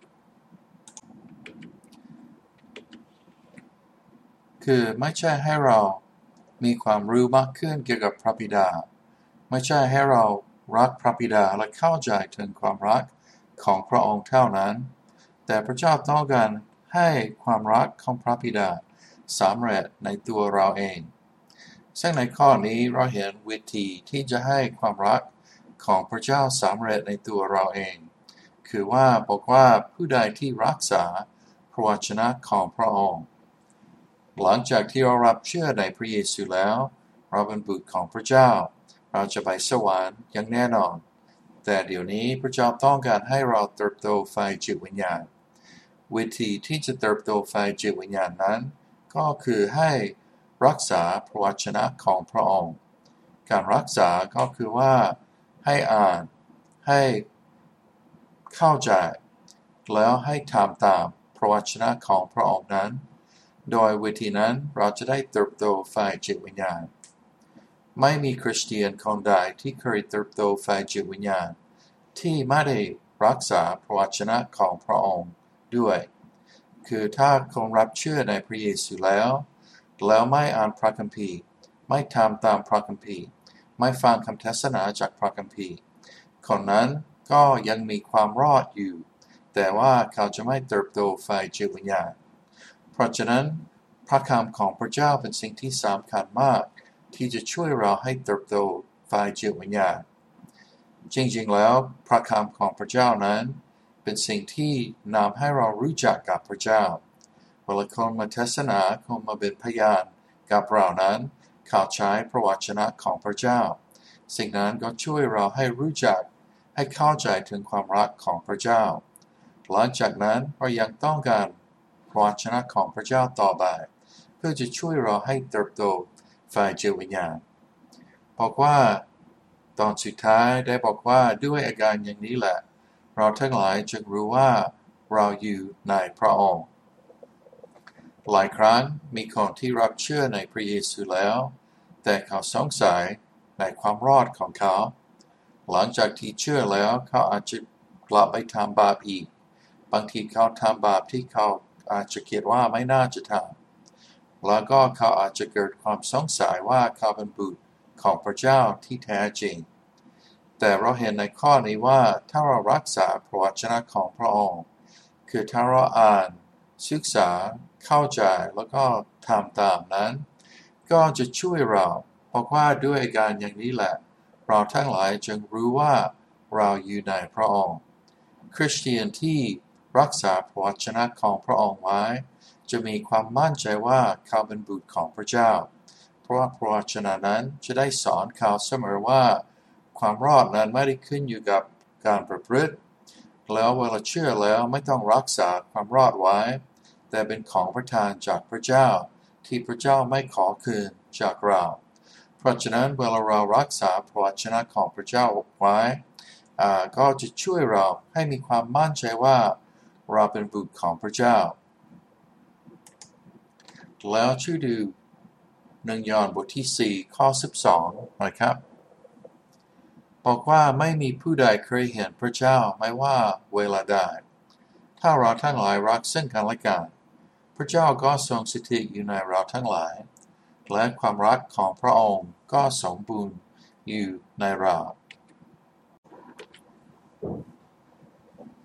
คือไม่ใช่ให้เรามีความรู้มากขึ้นเกี่ยวกับพระบิดาไม่ใช่ให้เรารักพระบิดาและเข้าใจถึงความรักของพระองค์เท่านั้นแต่พระเจ้าต้องการให้ความรักของพระบิดาสำเร็จในตัวเราเองซึ่งในข้อนี้เราเห็นวิธีที่จะให้ความรักของพระเจ้าสำเร็จในตัวเราเองคือว่าบอกว่าผู้ใดที่รักษาพระวจนะของพระองค์หลังจากที่เรารับเชื่อในพระเยซูแล้วเราเป็นบุตรของพระเจ้าเราจะไปสวรรค์อย่างแน่นอนแต่เดี๋ยวนี้พระเจ้าต้องการให้เราเติบโตฝ่ายจิตวิญญาณวิธีที่จะเติบโตฝ่ายจิตวิญญาณนั้นก็คือให้รักษาพระวจนะของพระองค์การรักษาก็คือว่าให้อ่านให้เข้าใจแล้วให้ทำตามพระวจนะของพระองค์นั้นโดยวิธีนั้นเราจะได้เติบโตฝ่ายจิตวิญญาณไม่มีคริสเตียนคนใดที่เคยเติบโตฝ่ายจิตวิญญาณที่ไม่ได้รักษาพระวจนะของพระองค์ด้วยคือถ้าคนรับเชื่อในพระเยซูแล้วแล้วไม่อ่านพระคัมภีร์ไม่ทำตามพระคัมภีร์ไม่ฟังคำเทศนาจากพระคัมภีร์คนนั้นก็ยังมีความรอดอยู่แต่ว่าเขาจะไม่เติบโตฝ่ายจิตวิญญาณเพราะฉะนั้นพระคำของพระเจ้าเป็นสิ่งที่สำคัญมากที่จะช่วยเราให้เติบโตฝ่ายจิตวิญญาณจริงๆแล้วพระคำของพระเจ้านั้นเป็นสิ่งที่นำให้เรารู้จักกับพระเจ้าเวลาคนมาเทศนาคนมาเป็นพยานกับเรานั้นเขาใช้พระวจนะของพระเจ้าสิ่งนั้นก็ช่วยเราให้รู้จักให้เข้าใจถึงความรักของพระเจ้าหลังจากนั้นเรายังต้องการพระวจนะของพระเจ้าต่อไปเพื่อจะช่วยเราให้เติบโตฝ่ายจิตวิญญาณบอกว่าตอนสุดท้ายได้บอกว่าด้วยอาการอย่างนี้แหละเราทั้งหลายจึงรู้ว่าเราอยู่ในพระองค์หลายครั้งมีคนที่รับเชื่อในพระเยซูแล้วแต่เขาสงสัยในความรอดของเขาหลังจากที่เชื่อแล้วเขาอาจจะกลับไปทำบาปอีกบางทีเขาทำบาปที่เขาอาจจะคิดว่าไม่น่าจะทำแล้วก็เขาอาจจะเกิดความสงสัยว่าเขาเป็นบุตรของพระเจ้าที่แท้จริงแต่เราเห็นในข้อนี้ว่าถ้าเรารักษาพระวจนะของพระองค์คือถ้าเราอ่านศึกษาเข้าใจแล้วก็ทำตามนั้นก็จะช่วยเราเพราะว่าด้วยอาการอย่างนี้แหละเราทั้งหลายจึงรู้ว่าเราอยู่ในพระองค์คริสเตียนที่รักษาพระวจนะของพระองค์ไว้จะมีความมั่นใจว่าเขาเป็นบุตรของพระเจ้าเพราะพระวจนะนั้นจะได้สอนเขาเสมอว่าความรอดนั้นไม่ได้ขึ้นอยู่กับการประพฤติแล้วเวลาเชื่อแล้วไม่ต้องรักษาความรอดไว้แต่เป็นของประทานจากพระเจ้าที่พระเจ้าไม่ขอคืนจากเราเพราะฉะนั้นเวลาเรารักษาพระวจนะของพระเจ้าไว้ก็จะช่วยเราให้มีความมั่นใจว่าเราเป็นบุตรของพระเจ้าแล้วช่วยดูหนึ่งยอห์นบทที่สี่ข้อสิบสองนะครับบอกว่าไม่มีผู้ใดเคยเห็นพระเจ้าไม่ว่าเวลาใดถ้าเราทั้งหลายรักซึ่งกันและกันพระเจ้าก็ทรงสถิตอยู่ในเราทั้งหลายและความรักของพระองค์ก็สมบูรณ์อยู่ในเรา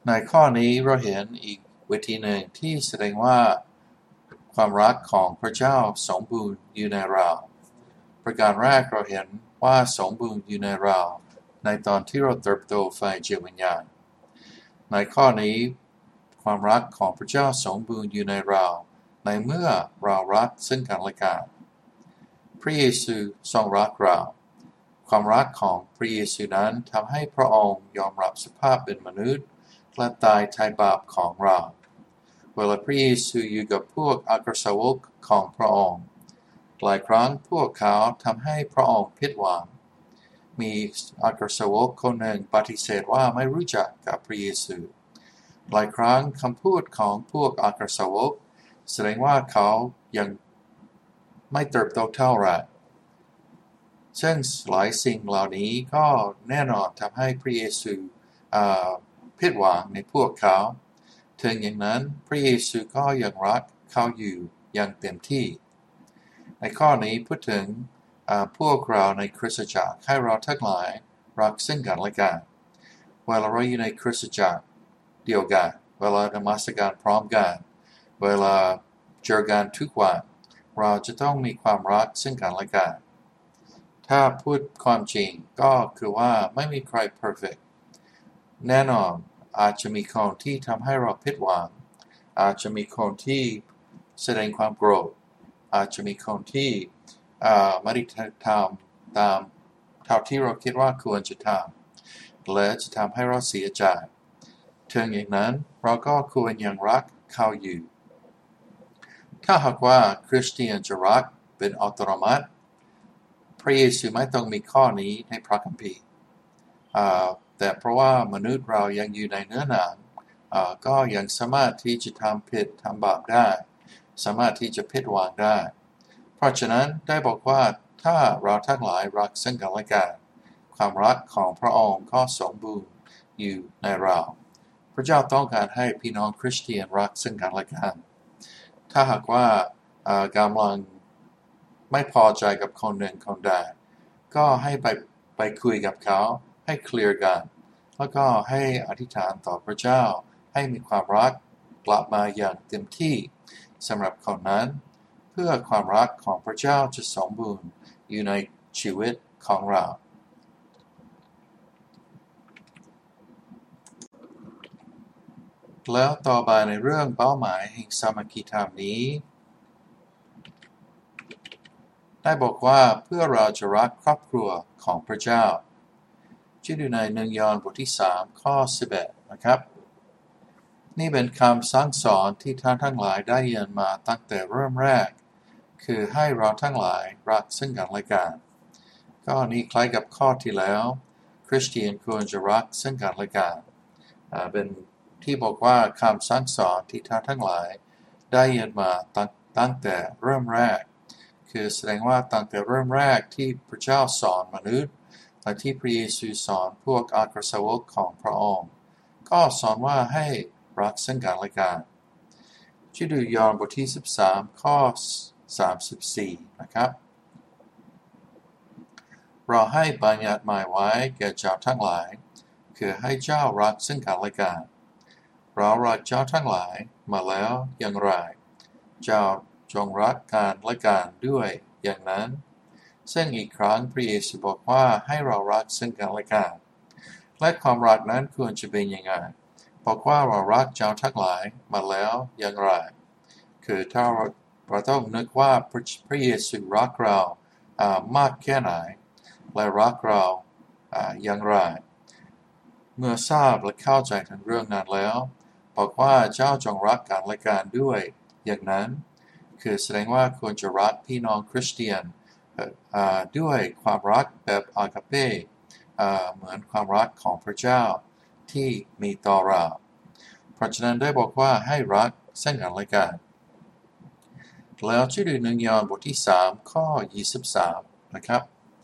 ในข้อนี้เราเห็นอีกวิธีหนึ่งที่แสดงว่าความรักของพระเจ้าสมบูรณ์อยู่ในเราประการแรกเราเห็นว่าสมบูรณ์อยู่ในเราในตอนที่เราเติบโตฝ่ายจิตวิญญาณในข้อนี้ความรักของพระเจ้าสมบูรณ์อยู่ในเราในเมื่อเรารักซึ่งกันและกันพระเยซูทรงรักเราความรักของพระเยซูนั้นทำให้พระองค์ยอมรับสภาพเป็นมนุษย์และตายแทนบาปของเราเวลาพระเยซูอยู่กับพวกอัครสาวกของพระองค์หลายครั้งพวกเขาทำให้พระองค์ผิดหวังมีอัครสาวกคนหนึ่งปฏิเสธว่าไม่รู้จักกับพระเยซูหลายครั้งคำพูดของพวกอัครสาวกแสดงว่าเขายังไม่เติบโตเท่าไหร่ซึ่งหลายสิ่งเหล่านี้ก็แน่นอนทำให้พระเยซูผิดหวังในพวกเขาถึงอย่างนั้นพระเยซูก็ยังรักเขาอยู่อย่างเต็มที่ในข้อนี้พูดถึงพวกเราในคริสตจักรให้เราทั้งหลายรักซึ่งกันและกันเวลาเราอยู่ในคริสตจักรเดียวกันเวลานมัสการพร้อมกันเวลาเจอกันทุกวันเราจะต้องมีความรักซึ่งกันและกันถ้าพูดความจริงก็คือว่าไม่มีใคร perfect แน่นอนอาจจะมีคนที่ทำให้เราผิดหวังอาจจะมีคนที่แสดงความโกรธอาจจะมีคนที่ไม่ได้ทำตามเท่าที่เราคิดว่าควรจะทำและจะทำให้เราเสียใจถึงอย่างนั้นเราก็ควรยังรักเขาอยู่ถ้าหากว่าคริสเตียนจะรักเป็นอัตโนมัติพระเยซูไม่ต้องมีข้อนี้ในพระคัมภีร์แต่เพราะว่ามนุษย์เรายังอยู่ในเนื้อหนังก็ยังสามารถที่จะทำผิดทำบาปได้สามารถที่จะผิดหวังได้เพราะฉะนั้นได้บอกว่าถ้าเราทั้งหลายรักซึ่งกันและกันความรักของพระองค์ก็สมบูรณ์อยู่ในเราพระเจ้าต้องการให้พี่น้องคริสเตียนรักซึ่งกันและกันถ้าหากว่ากำลังไม่พอใจกับคนหนึ่งคนใดก็ให้ไปไปคุยกับเขาให้เคลียร์กันแล้วก็ให้อธิษฐานต่อพระเจ้าให้มีความรักกลับมาอย่างเต็มที่สำหรับคนนั้นเพื่อความรักของพระเจ้าจะสมบูรณ์อยู่ในชีวิตของเราแล้วต่อไปในเรื่องเป้าหมายแห่งสามัคคีธรรมนี้ได้บอกว่าเพื่อเราจะรักครอบครัวของพระเจ้าที่อยู่ในหนึ่งยอห์นบทที่สามข้อสิบเอ็ดนะครับนี่เป็นคำสั่งสอนที่ท่านทั้งหลายได้ยินมาตั้งแต่เริ่มแรกคือให้เราทั้งหลายรักซึ่งกันและกันก็นี้คล้ายกับข้อที่แล้วคริสเตียนควรจะรักซึ่งกันและกันเป็นที่บอกว่าคำสั่งสอนที่ท่านทั้งหลายได้ยินมาตั้งแต่เริ่มแรกคือแสดงว่าตั้งแต่เริ่มแรกที่พระเจ้าสอนมนุษย์และที่พระเยซูสอนพวกอัครสาวกของพระองค์ก็สอนว่าให้รักซึ่งกันและกันที่ดูยอห์นบทที่สิบสามข้อสามสิบสี่นะครับเราให้บัญญัติใหม่ไว้แก่เจ้าทั้งหลายคือให้เจ้ารักซึ่งกันและกันเรารักเจ้าทั้งหลายมาแล้วอย่างไรเจ้าจงรักกันและกันด้วยอย่างนั้นซึ่งอีกครั้งพระเยซูบอกว่าให้เรารักซึ่งกันและกันและความรักนั้นควรจะเป็นยังไงบอกว่าเรารักเจ้าทั้งหลายมาแล้วอย่างไรคือถ้าเราต้องนึกว่าพระเยซูรักเรามากแค่ไหนและรักเราอย่างไรเมื่อทราบและเข้าใจทั้งเรื่องนั้นแล้วบอกว่าเจ้าจงรักกันและกันด้วยอย่างนั้นคือแสดงว่าควรจะรักพี่น้องคริสเตียนด้วยความรักแบบอากาเป้เหมือนความรักของพระเจ้าที่มีต่อเราเพราะฉะนั้นได้บอกว่าให้รักซึ่งกันและกันแล้วที่ดูหนึ่งยอห์นบทที่สามข้อยี่สิบสามนะครับ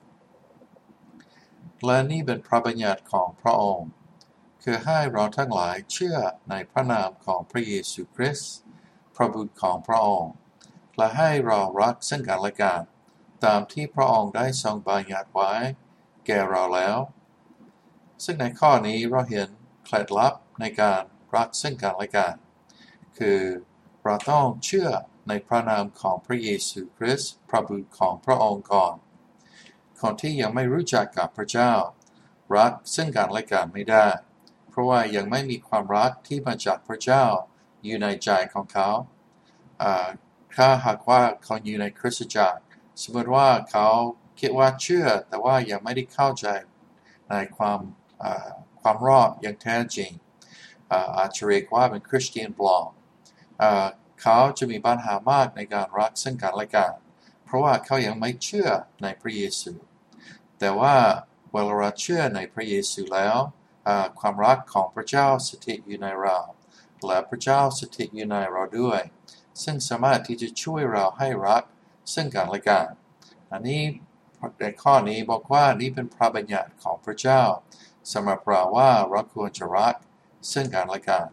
และนี่เป็นพระบัญญัติของพระองค์คือให้เราทั้งหลายเชื่อในพระนามของพระเยซูคริสต์พระบุตรของพระองค์และให้เรารักซึ่งกันและกันตามที่พระองค์ได้ทรงบัญญัติไว้แก่เราแล้วซึ่งในข้อนี้เราเห็นเคล็ดลับในการรักซึ่งกันและกันคือเราต้องเชื่อในพระนามของพระเยซูคริสต์พระบุตรของพระองค์ก่อนคนที่ยังไม่รู้จักกับพระเจ้ารักซึ่งกันและกันไม่ได้เพราะว่ายังไม่มีความรักที่มาจากพระเจ้าอยู่ในใจของเขาถ้าหากว่าเขาอยู่ในคริสตจักรสมมติว่าเขาคิดว่าเชื่อแต่ว่ายังไม่ได้เข้าใจในความความรอดอย่างแท้จริงอาจจะเรียกว่าเป็นคริสเตียนปลอมเขาจะมีปัญหามากในการรักซึ่งกันและกันเพราะว่าเขายังไม่เชื่อในพระเยซูแต่ว่าเวลาเราเชื่อในพระเยซูแล้วความรักของพระเจ้าสถิตอยู่ในเราและพระเจ้าสถิตอยู่ในเราด้วยซึ่งสามารถที่จะช่วยเราให้รักซึ่งกันและกันอันนี้ในข้อนี้บอกว่านี่เป็นพระบัญญัติของพระเจ้าสำหรับเราว่าเราควรจะรักซึ่งกันและกัน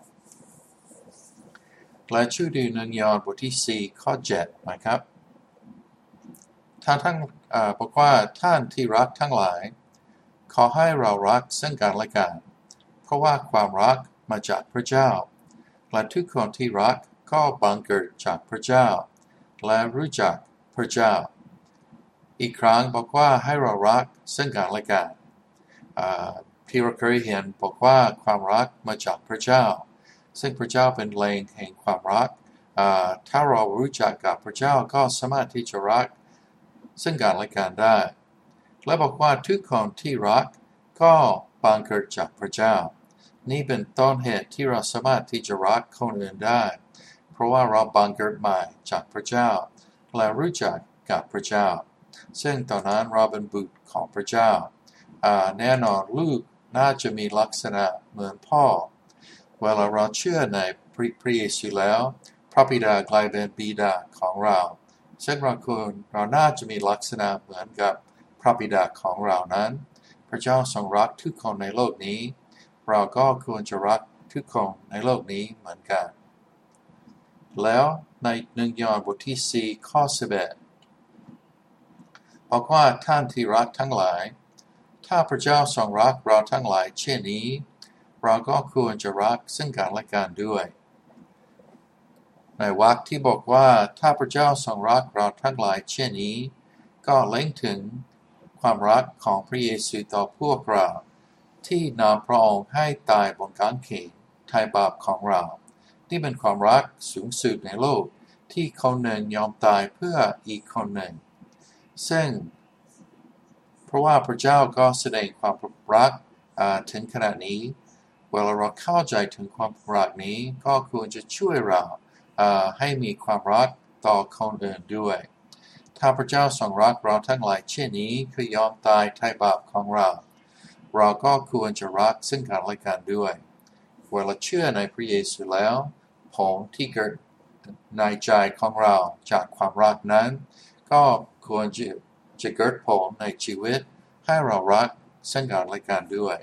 และช่วยดูหนึ่งยอห์นบทที่สี่ข้อเจ็ดนะครับท่านทั้งบอกว่าท่านที่รักทั้งหลายขอให้เรารักซึ่งกันและกันเพราะว่าความรักมาจากพระเจ้าและทุกคนที่รักก็บังเกิดจากพระเจ้าและรู้จักพระเจ้าอีกครั้งบอกว่าให้เรารักซึ่งกันและกันที่เราเคยเห็นบอกว่าความรักมาจากพระเจ้าซึ่งพระเจ้าเป็นแหล่งแห่งความรักถ้าเรารู้จักกับพระเจ้าก็สามารถที่จะรักซึ่งกันและกันได้และบอกว่าทุกคนที่รักก็บังเกิดจากพระเจ้านี่เป็นต้นเหตุที่เราสามารถที่จะรักคนอื่นได้เพราะว่าเราบังเกิดใหม่จากพระเจ้าและรู้จักกับพระเจ้าซึ่งตอนนั้นเราเป็นบุตรของพระเจ้าแน่นอนลูกน่าจะมีลักษณะเหมือนพ่อเวลาเราเชื่อในพระเยซูแล้วพระบิดากลายเป็นบิดาของเราซึ่งเราควรเราน่าจะมีลักษณะเหมือนกับพระบิดาของเรานั้นพระเจ้าทรงรักทุกคนในโลกนี้เราก็ควรจะรักทุกคนในโลกนี้เหมือนกันแล้วในหนึ่งยอห์นบทที่สี่ข้อสิบเอ็ดบอกว่าท่านที่รักทั้งหลายถ้าพระเจ้าทรงรักเราทั้งหลายเช่นนี้เราก็ควรจะรักซึ่งกันและกันด้วยในวรรคที่บอกว่าถ้าพระเจ้าทรงรักเราทั้งหลายเช่นนี้ก็เล็งถึงความรักของพระเยซูต่อพวกเราที่นำพระองค์ให้ตายบนกางเขนไถ่บาปของเรานี่เป็นความรักสูงสุดในโลกที่คนหนึ่งยอมตายเพื่ออีกคนหนึ่งซึ่งเพราะว่าพระเจ้าก็แสดงความรักถึงขนาดนี้เวลาเราเข้าใจถึงความรักนี้ก็ควรจะช่วยเราให้มีความรักต่อคนอื่นด้วยถ้าพระเจ้าทรงรักเราทั้งหลายเช่นนี้คือยอมตายไถ่บาปของเราเราก็ควรจะรักซึ่งกันและกันด้วยเวลาเชื่อในพระเยซูแล้วผลที่เกิดในใจของเราจากความรักนั้นก็ควรจะจะเกิดผลในชีวิตให้เรารักซึ่งกันและกันด้วย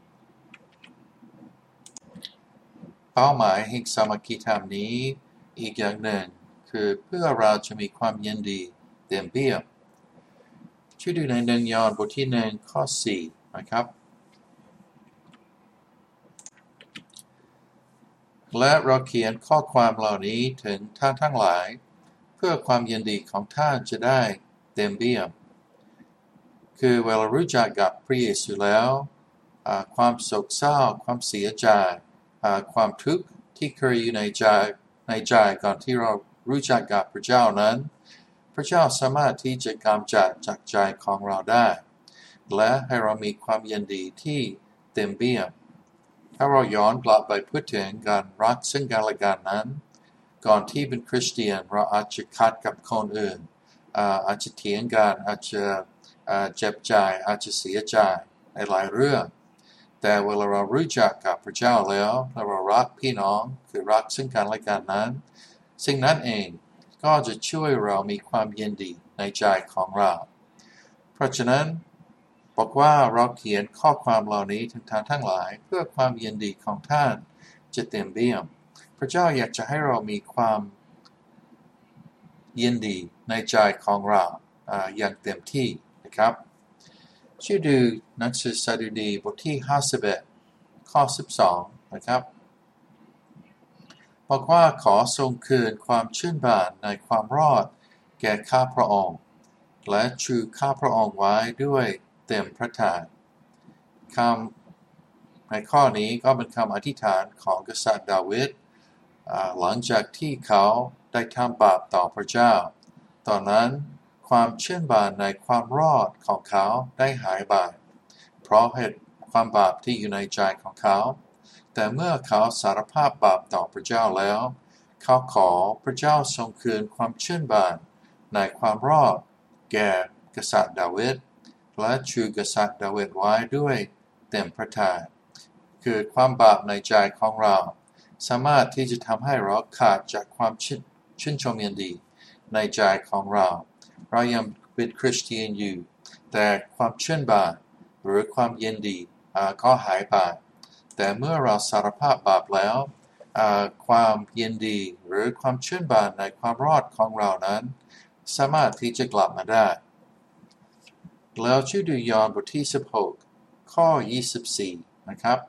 เป้าหมายแห่งสามัคคีธรรมนี้อีกอย่างหนึ่งคือเพื่อเราจะมีความยินดีเต็มเปี่ยมช่วยดูในหนึ่งยอห์นบทที่หนึ่งข้อสี่นะครับและเราเขียนข้อความเหล่านี้ถึงท่านทั้งหลายเพื่อความยินดีของท่านจะได้เต็มเปี่ยมคือเวลารู้จักกับพระเยซูแล้วความโศกเศร้าความเสียใจความทุกข์ที่เคยอยู่ในใจในใจก่อนที่เรารู้จักกับพระเจ้านั้นพระเจ้าสามารถที่จะกำจัดจากใจของเราได้และให้เรามีความยินดีที่เต็มเปี่ยมถ้าเราย้อนกลับไปพูดถึงการรักซึ่งกันและกันนั้นก่อนที่เป็นคริสเตียนเราอาจจะขัดกับคนอื่นอาจจะเถียงกันอาจจะเจ็บใจอาจจะเสียใจในหลายเรื่องแต่เวลาเรารู้จักกับพระเจ้าแล้วเรารักพี่น้องคือรักซึ่งกันและกันนั้นสิ่งนั้นเองก็จะช่วยเรามีความยินดีในใจของเราเพราะฉะนั้นบอกว่าเราเขียนข้อความเหล่านี้ถึงท่านทั้งหลายเพื่อความยินดีของท่านจะเต็มเปี่ยมพระเจ้าอยากจะให้เรามีความยินดีในใจของเราอย่างเต็มที่นะครับช่วยดูหนังสือสดุดีบทที่ห้าสิบเอ็ดข้อสิบสองนะครับบอกว่าขอทรงคืนความชื่นบานในความรอดแก่ข้าพระองค์และชูข้าพระองค์ไว้ด้วยเต็มพระทัยคำในข้อนี้ก็เป็นคำอธิษฐานของกษัตริย์ดาวิดหลังจากที่เขาได้ทำบาปต่อพระเจ้าตอนนั้นความชื่นบานในความรอดของเขาได้หายไปเพราะเหตุความบาปที่อยู่ในใจของเขาแต่เมื่อเขาสารภาพบาปต่อพระเจ้าแล้วเขาขอพระเจ้าทรงคืนความชื่นบานในความรอดแก่กษัตริย์ดาวิดและชูกษัตริย์ดาวิดไว้ด้วยเต็มพระทัยคือความบาปในใจของเราสามารถที่จะทำให้เราขาดจากความชื่นชมยินดีในใจของเราเรายังเป็นคริสเตียนอยู่แต่ความชื่นบานหรือความยินดีก็หายไปแต่เมื่อเราสารภาพบาปแล้วความยินดีหรือความชื่นบานในความรอดของเรานั้นสามารถที่จะกลับมาได้แล้วชื่อดูยอห์นบทที่สิบหกข้อยี่สิบสี่นะครับ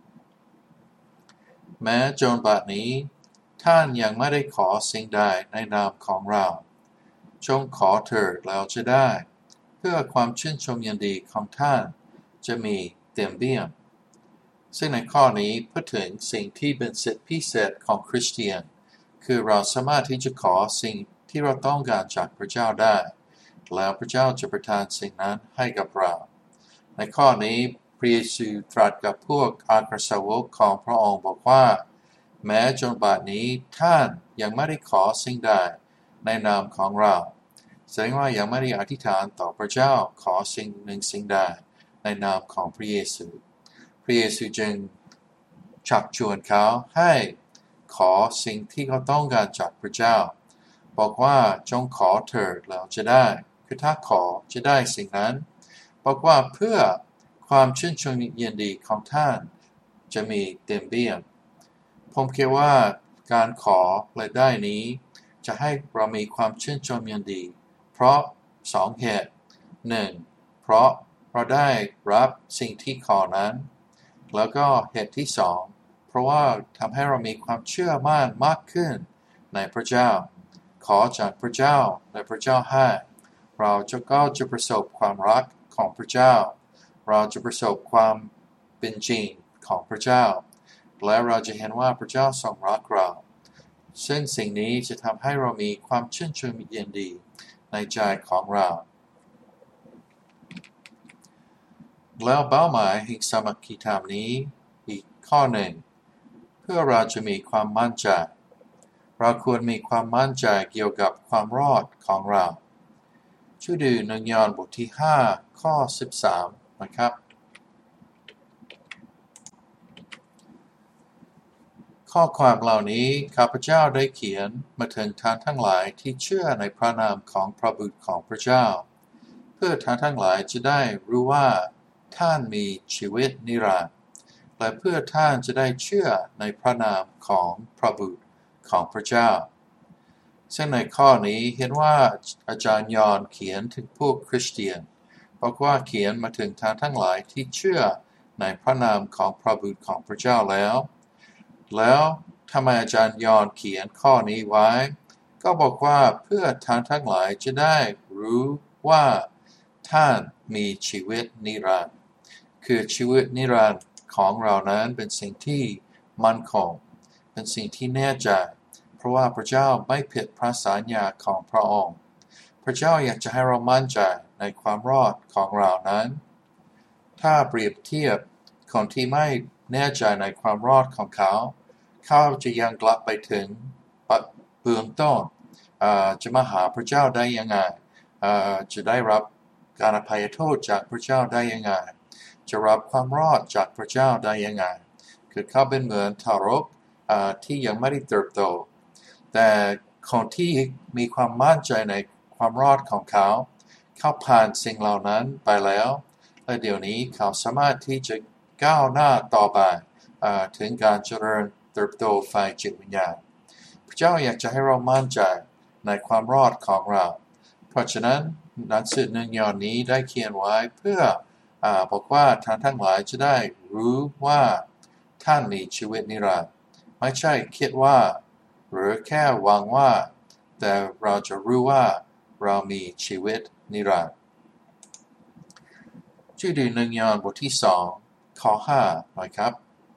แม้จนบัดนี้ท่านยังไม่ได้ขอสิ่งใดในนามของเราจงขอเถิดแล้วจะได้เพื่อความชื่นชมยินดีของท่านจะมีเต็มเปี่ยมซึ่งในข้อนี้พูดถึงสิ่งที่เป็นสิทธิพิเศษของคริสเตียนคือเราสามารถที่จะขอสิ่งที่เราต้องการจากพระเจ้าได้แล้วพระเจ้าจะประทานสิ่งนั้นให้กับเราในข้อนี้พระเยซูตรัสกับพวกอัครสาวกของพระองค์บอกว่าแม้จนบัดนี้ท่านยังไม่ได้ขอสิ่งใดในนามของเราแสดงว่ายังไม่ได้อธิษฐานต่อพระเจ้าขอสิ่งหนึ่งสิ่งใดในนามของพระเยซูพระเยซูจึงชักชวนเขาให้ขอสิ่งที่เขาต้องการจากพระเจ้าบอกว่าจงขอเถิดแล้วจะได้คือถ้าขอจะได้สิ่งนั้นบอกว่าเพื่อความชื่นชมยินดีของท่านจะมีเต็มเปี่ยมผมคิดว่าการขอและได้นี้จะให้เรามีความชื่นชมยินดีเพราะสองเหตุหนึ่งเพราะเราได้รับสิ่งที่ขอนั้นแล้วก็เหตุที่สองเพราะว่าทำให้เรามีความเชื่อมั่นมากขึ้นในพระเจ้าขอจากพระเจ้าและพระเจ้าให้เราจะก็จะประสบความรักของพระเจ้าเราจะประสบความเป็นจริงของพระเจ้าและเราจะเห็นว่าพระเจ้าทรงรักเราซึ่งสิ่งนี้จะทำให้เรามีความชื่นชมยินดีในใจของเราแล้วเป้าหมายแห่งสามัคคีธรรมนี้อีกข้อหนึ่งเพื่อเราจะมีความมั่นใจเราควรมีความมั่นใจเกี่ยวกับความรอดของเราช่วยดูหนึ่งยอห์นบทที่ห้าข้อสิบสามนะครับข้อความเหล่านี้ข้าพเจ้าได้เขียนมาถึงท่านทั้งหลายที่เชื่อในพระนามของพระบุตรของพระเจ้าเพื่อท่านทั้งหลายจะได้รู้ว่าท่านมีชีวิตนิรันดร์และเพื่อท่านจะได้เชื่อในพระนามของพระบุตรของพระเจ้าซึ่งในข้อนี้เห็นว่าอาจารย์ยอห์นเขียนถึงพวกคริสเตียนบอกว่าเขียนมาถึงท่านทั้งหลายที่เชื่อในพระนามของพระบุตรของพระเจ้าแล้วแล้วทำไมอาจารย์ยอห์นเขียนข้อนี้ไว้ก็บอกว่าเพื่อท่านทั้งหลายจะได้รู้ว่าท่านมีชีวิตนิรันดร์คือชีวิตนิรันดร์ของเรานั้นเป็นสิ่งที่มั่นคงเป็นสิ่งที่แน่ใจเพราะว่าพระเจ้าไม่ผิดพระสัญญาของพระองค์พระเจ้าอยากจะให้เรามั่นใจในความรอดของเรานั้นถ้าเปรียบเทียบคนที่ไม่แน่ใจในความรอดของเขาเขาจะยังกลับไปถึงเบื้องต้นจะมาหาพระเจ้าได้ยังไงจะได้รับการอภัยโทษจากพระเจ้าได้ยังไงจะรับความรอดจากพระเจ้าได้ยังไงคือเขาเป็นเหมือนทารกที่ยังไม่ได้เติบโตแต่คนที่มีความมั่นใจในความรอดของเขาเขาผ่านสิ่งเหล่านั้นไปแล้วและเดี๋ยวนี้เขาสามารถที่จะก้าวหน้าต่อไปถึงการเจริญเติบโตฝ่ายจิตวิญญาณพระเจ้าอยากจะให้เรามั่นใจในความรอดของเราเพราะฉะนั้นหนังสือหนึ่งยอห์นนี้ได้เขียนไว้เพื่อบอกว่าท่านทั้งหลายจะได้รู้ว่าท่านมีชีวิตนิรันดร์ไม่ใช่คิดว่าหรือแค่หวังว่าแต่เราจะรู้ว่าเรามีชีวิตนิรันดร์ช่วยดูหนึ่งยอห์นบทที่สองข้อห้าหน่อยครับ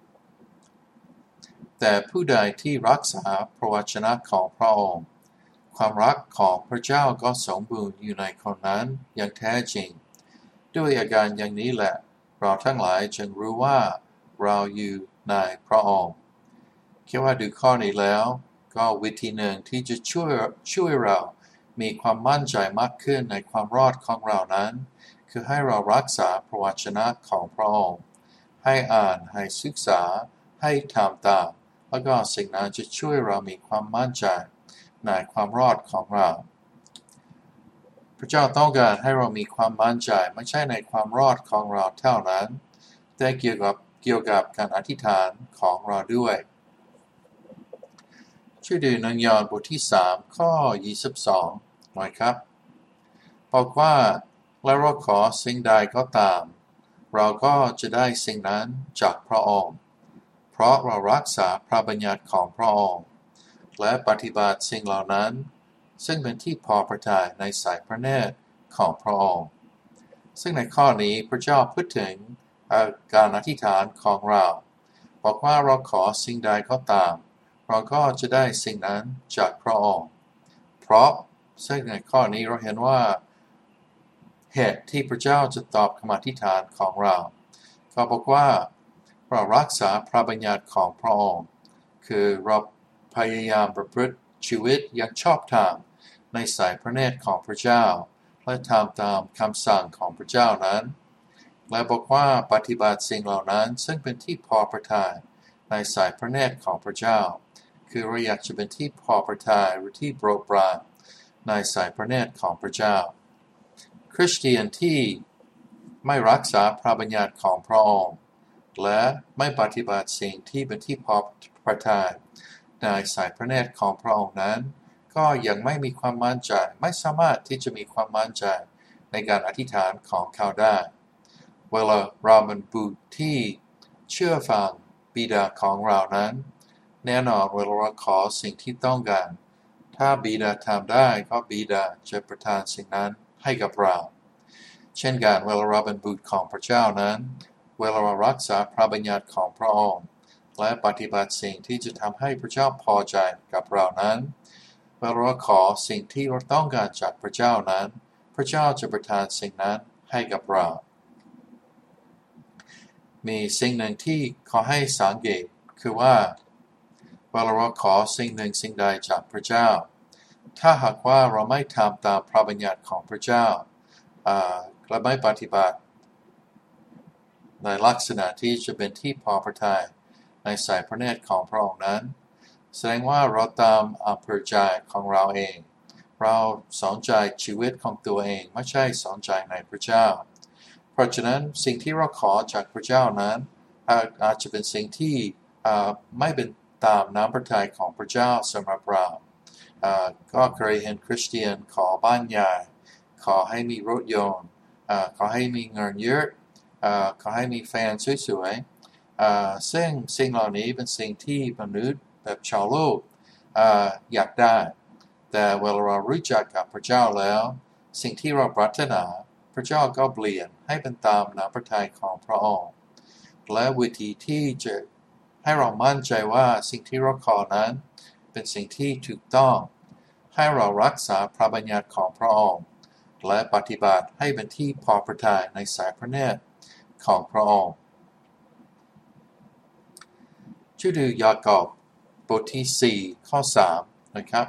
แต่ผู้ใดที่รักษาพระวจนะของพระองค์ความรักของพระเจ้าก็สมบูรณ์อยู่ในคนนั้นอย่างแท้จริงด้วยอาการอย่างนี้แหละเราทั้งหลายจึงรู้ว่าเราอยู่ในพระองค์คิดว่าดูข้อนี้แล้วก็วิธีหนึ่งที่จะช่วยช่วยเรามีความมั่นใจมากขึ้นในความรอดของเรานั้นคือให้เรารักษาพระวจนะของพระองค์ให้อ่านให้ศึกษาให้ทำตามแล้วก็สิ่งนั้นจะช่วยเรามีความมั่นใจในความรอดของเราพระเจ้าต้องการให้เรามีความมั่นใจไม่ใช่ในความรอดของเราเท่านั้นแต่เกี่ยวกับเกี่ยวกับการอธิษฐานของเราด้วยช่วยดูหนึ่งยอห์นบทที่สามข้อยี่สิบสองหน่อยครับบอกว่าและเราขอสิ่งใดก็ตามเราก็จะได้สิ่งนั้นจากพระองค์เพราะเรารักษาพระบัญญัติของพระองค์และปฏิบัติสิ่งเหล่านั้นซึ่งเป็นที่พอพระทัยในสายพระเนตรของพระองค์ซึ่งในข้อนี้พระเจ้าพูดถึงการอธิษฐานของเราบอกว่าเราขอสิ่งใดก็ตามเราก็จะได้สิ่งนั้นจากพระองค์เพราะซึ่งในข้อนี้เราเห็นว่าเหตุที่พระเจ้าจะตอบคำอธิษฐานของเราก็บอกว่าเรารักษาพระบัญญัติของพระองค์คือเราพยายามประพฤติชีวิตอย่างชอบธรรมในสายพระเนตรของพระเจ้าและทำตามคำสั่งของพระเจ้านั้นและบอกว่าปฏิบัติสิ่งเหล่านั้นซึ่งเป็นที่พอพระทัยในสายพระเนตรของพระเจ้าคือเราอยากจะเป็นที่พอพระทัยหรือที่โปรดปรานในสายพระเนตรของพระเจ้าคริสเตียนที่ไม่รักษาพระบัญญัติของพระองค์และไม่ปฏิบัติสิ่งที่เป็นที่พอพระทัยในสายพระเนตรของพระองค์นั้นก็ยังไม่มีความมั่นใจไม่สามารถที่จะมีความมั่นใจในการอธิษฐานของเขาได้เวลาเราเป็นบุตรที่เชื่อฟังบิดาของเรานั้นแน่นอนเวลาเราขอสิ่งที่ต้องการถ้าบิดาทำได้ก็บิดาจะประทานสิ่งนั้นให้กับเราเช่นกันเวลาเราเป็นบุตรของพระเจ้านั้นเวลาเรารักษาพระบัญญัติของพระองค์และปฏิบัติสิ่งที่จะทำให้พระเจ้าพอใจกับเรานั้นเวลาเราขอสิ่งที่เราต้องการจากพระเจ้านั้นพระเจ้าจะประทานสิ่งนั้นให้กับเรามีสิ่งหนึ่งที่ขอให้สังเกตคือว่าเวลาเราขอสิ่งหนึ่งสิ่งใดจากพระเจ้าถ้าหากว่าเราไม่ทำตามพระบัญญัติของพระเจ้าและไม่ปฏิบัติในลักษณะที่จะเป็นที่พอพระทัยในสายพระเนตรของพระองค์นั้นแสดงว่าเราตามอำเภอใจของเราเองเราสนใจชีวิตของตัวเองไม่ใช่สนใจในพระเจ้าเพราะฉะนั้นสิ่งที่เราขอจากพระเจ้านั้นอาจจะเป็นสิ่งที่ไม่เป็นตามน้ำพระทัยของพระเจ้าสำหรับเราก็เคยเห็นคริสเตียนขอบ้านใหญ่ขอให้มีรถยนต์ขอให้มีเงินเยอะขอให้มีแฟนสวยๆซึ่งสิ่งเหล่านี้เป็นสิ่งที่มนุษย์แบบชาวโลกอยากได้แต่เวลาเรารู้จักกับพระเจ้าแล้วสิ่งที่เราปรารถนาพระเจ้าก็เปลี่ยนให้เป็นตามน้ำพระทัยของพระองค์และวิธีที่จะให้เรามั่นใจว่าสิ่งที่เราขอนั้นเป็นสิ่งที่ถูกต้องให้เรารักษาพระบัญญัติของพระองค์และปฏิบัติให้เป็นที่พอพระทัยในสายพระเนตรของพระองค์ช่วยดูยากอบบทที่สี่ข้อสามนะครับ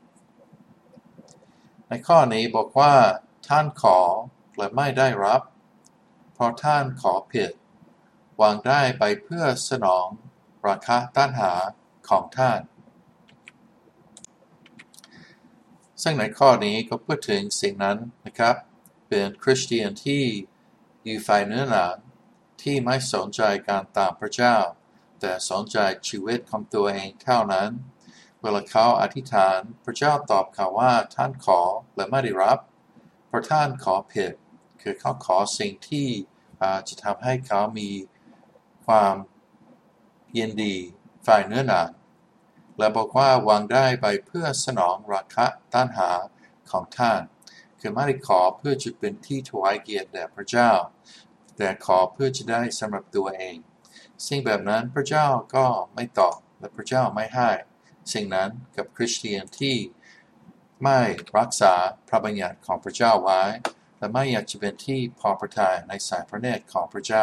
ในข้อนี้บอกว่าท่านขอและไม่ได้รับเพราะท่านขอผิดหวังได้ไปเพื่อสนองราคะตัณหาของท่านซึ่งในข้อนี้ก็พูดถึงสิ่งนั้นนะครับเป็นคริสเตียนที่อยู่ฝ่ายเนื้อหนังที่ไม่สนใจการตามพระเจ้าแต่สนใจชีวิตของตัวเองเท่านั้นเวลาเขาอธิษฐานพระเจ้าตอบเขาว่าท่านขอและไม่ได้รับเพราะท่านขอผิดคือเขาขอสิ่งที่จะทำให้เขามีความยินดีฝ่ายเนื้อหนังและบอกว่าหวังได้ไปเพื่อสนองราคะตัณหาของท่านคือไม่ได้ขอเพื่อจะเป็นที่ถวายเกียรติแด่พระเจ้าแต่ขอเพื่อจะได้สำหรับตัวเองสิ่งแบบนั้นพระเจ้าก็ไม่ตอบและพระเจ้าไม่ให้สิ่งนั้นกับคริสเตียนที่ไม่รักษาพระบัญญัติของพระเจ้าไว้และไม่อยากจะเป็นที่พอพระทัยในสายพระเนตรของพระเจ้า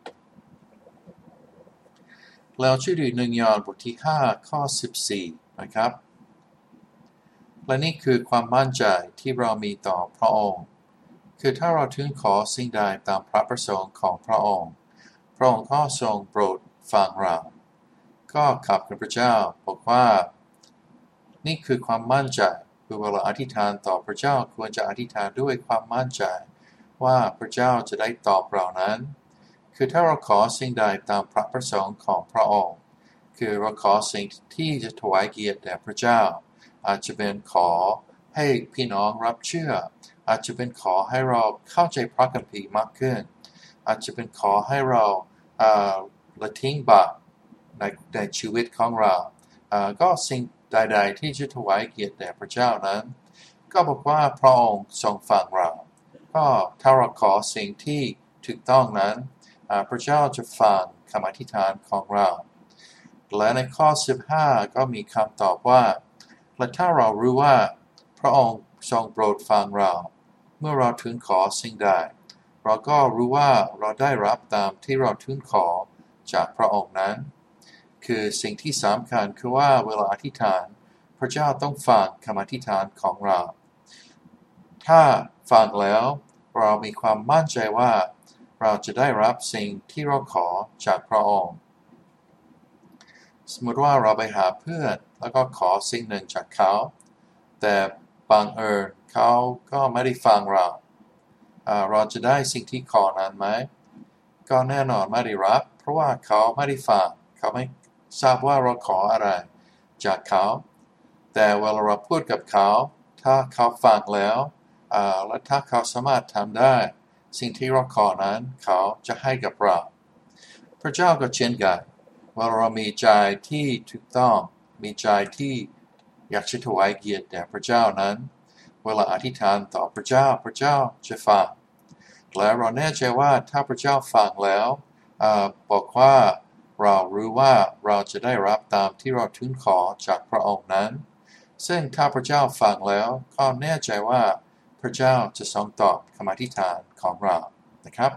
แล้วชื่อดีหนึ่งยอห์นบทที่ห้าข้อสิบสี่นะครับและนี่คือความมั่นใจที่เรามีต่อพระองค์คือถ้าเราถึงขอสิ่งใดตามพระประสงค์ของพระองค์พระองค์ก็ทรงโปรดฟังเราก็ขับกับพระเจ้าบอกว่านี่คือความมั่นใจคือเวลาอธิษฐานต่อพระเจ้าควรจะอธิษฐานด้วยความมั่นใจว่าพระเจ้าจะได้ตอบเรานั้นคือถ้าเราขอสิ่งใดตามพระประสงค์ของพระองค์คือเราขอสิ่งที่จะถวายเกียรติแด่พระเจ้าอาจจะเป็นขอให้พี่น้องรับเชื่ออาจจะเป็นขอให้เราเข้าใจพระคัมภีร์มากขึ้นอาจจะเป็นขอให้เราละทิ้งบาปในในชีวิตของเราก็สิ่งใดๆที่จะถวายเกียรติแด่พระเจ้านั้นก็บอกว่าพระองค์ทรงฟังเราก็ถ้าเราขอสิ่งที่ถูกต้องนั้นพระเจ้าจะฟังคำอธิษฐานของเราและในข้อสิบห้าก็มีคำตอบว่าและถ้าเรารู้ว่าพระองค์ทรงโปรดฟังเราเมื่อเราทูลขอสิ่งใดเราก็รู้ว่าเราได้รับตามที่เราทูลขอจากพระองค์นั้นคือสิ่งที่สำคัญคือว่าเวลาอธิษฐานพระเจ้าต้องฟังคำอธิษฐานของเราถ้าฟังแล้วเรามีความมั่นใจว่าเราจะได้รับสิ่งที่เราขอจากพระองค์สมมติว่าเราไปหาเพื่อนแล้วก็ขอสิ่งหนึ่งจากเขาแต่บังเอิญเขาก็ไม่ได้ฟังเราเราจะได้สิ่งที่ขอนั้นไหมก็แน่นอนไม่ได้รับเพราะว่าเขาไม่ได้ฟังเขาไม่ทราบว่าเราขออะไรจากเขาแต่เวลาเราพูดกับเขาถ้าเขาฟังแล้วและถ้าเขาสามารถทำได้สิ่งที่เราขอนั้นเขาจะให้กับเราพระเจ้าก็เช่นกันเวลาเรามีใจที่ถูกต้องมีใจที่อยากจะถวายเกียรติแด่พระเจ้านั้นเวลาอธิษฐานต่อพระเจ้าพระเจ้าจะฟังและเราแน่ใจว่าถ้าพระเจ้าฟังแล้วบอกว่าเรารู้ว่าเราจะได้รับตามที่เราทูลขอจากพระองค์นั้นซึ่งถ้าพระเจ้าฟังแล้วก็แน่ใจว่าพระเจ้าจะทรงตอบคำอธิษฐานของเรานะครับ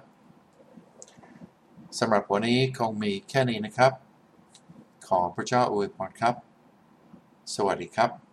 สำหรับวันนี้คงมีแค่นี้นะครับขอพระเจ้าอวยพรครับสวัสดีครับ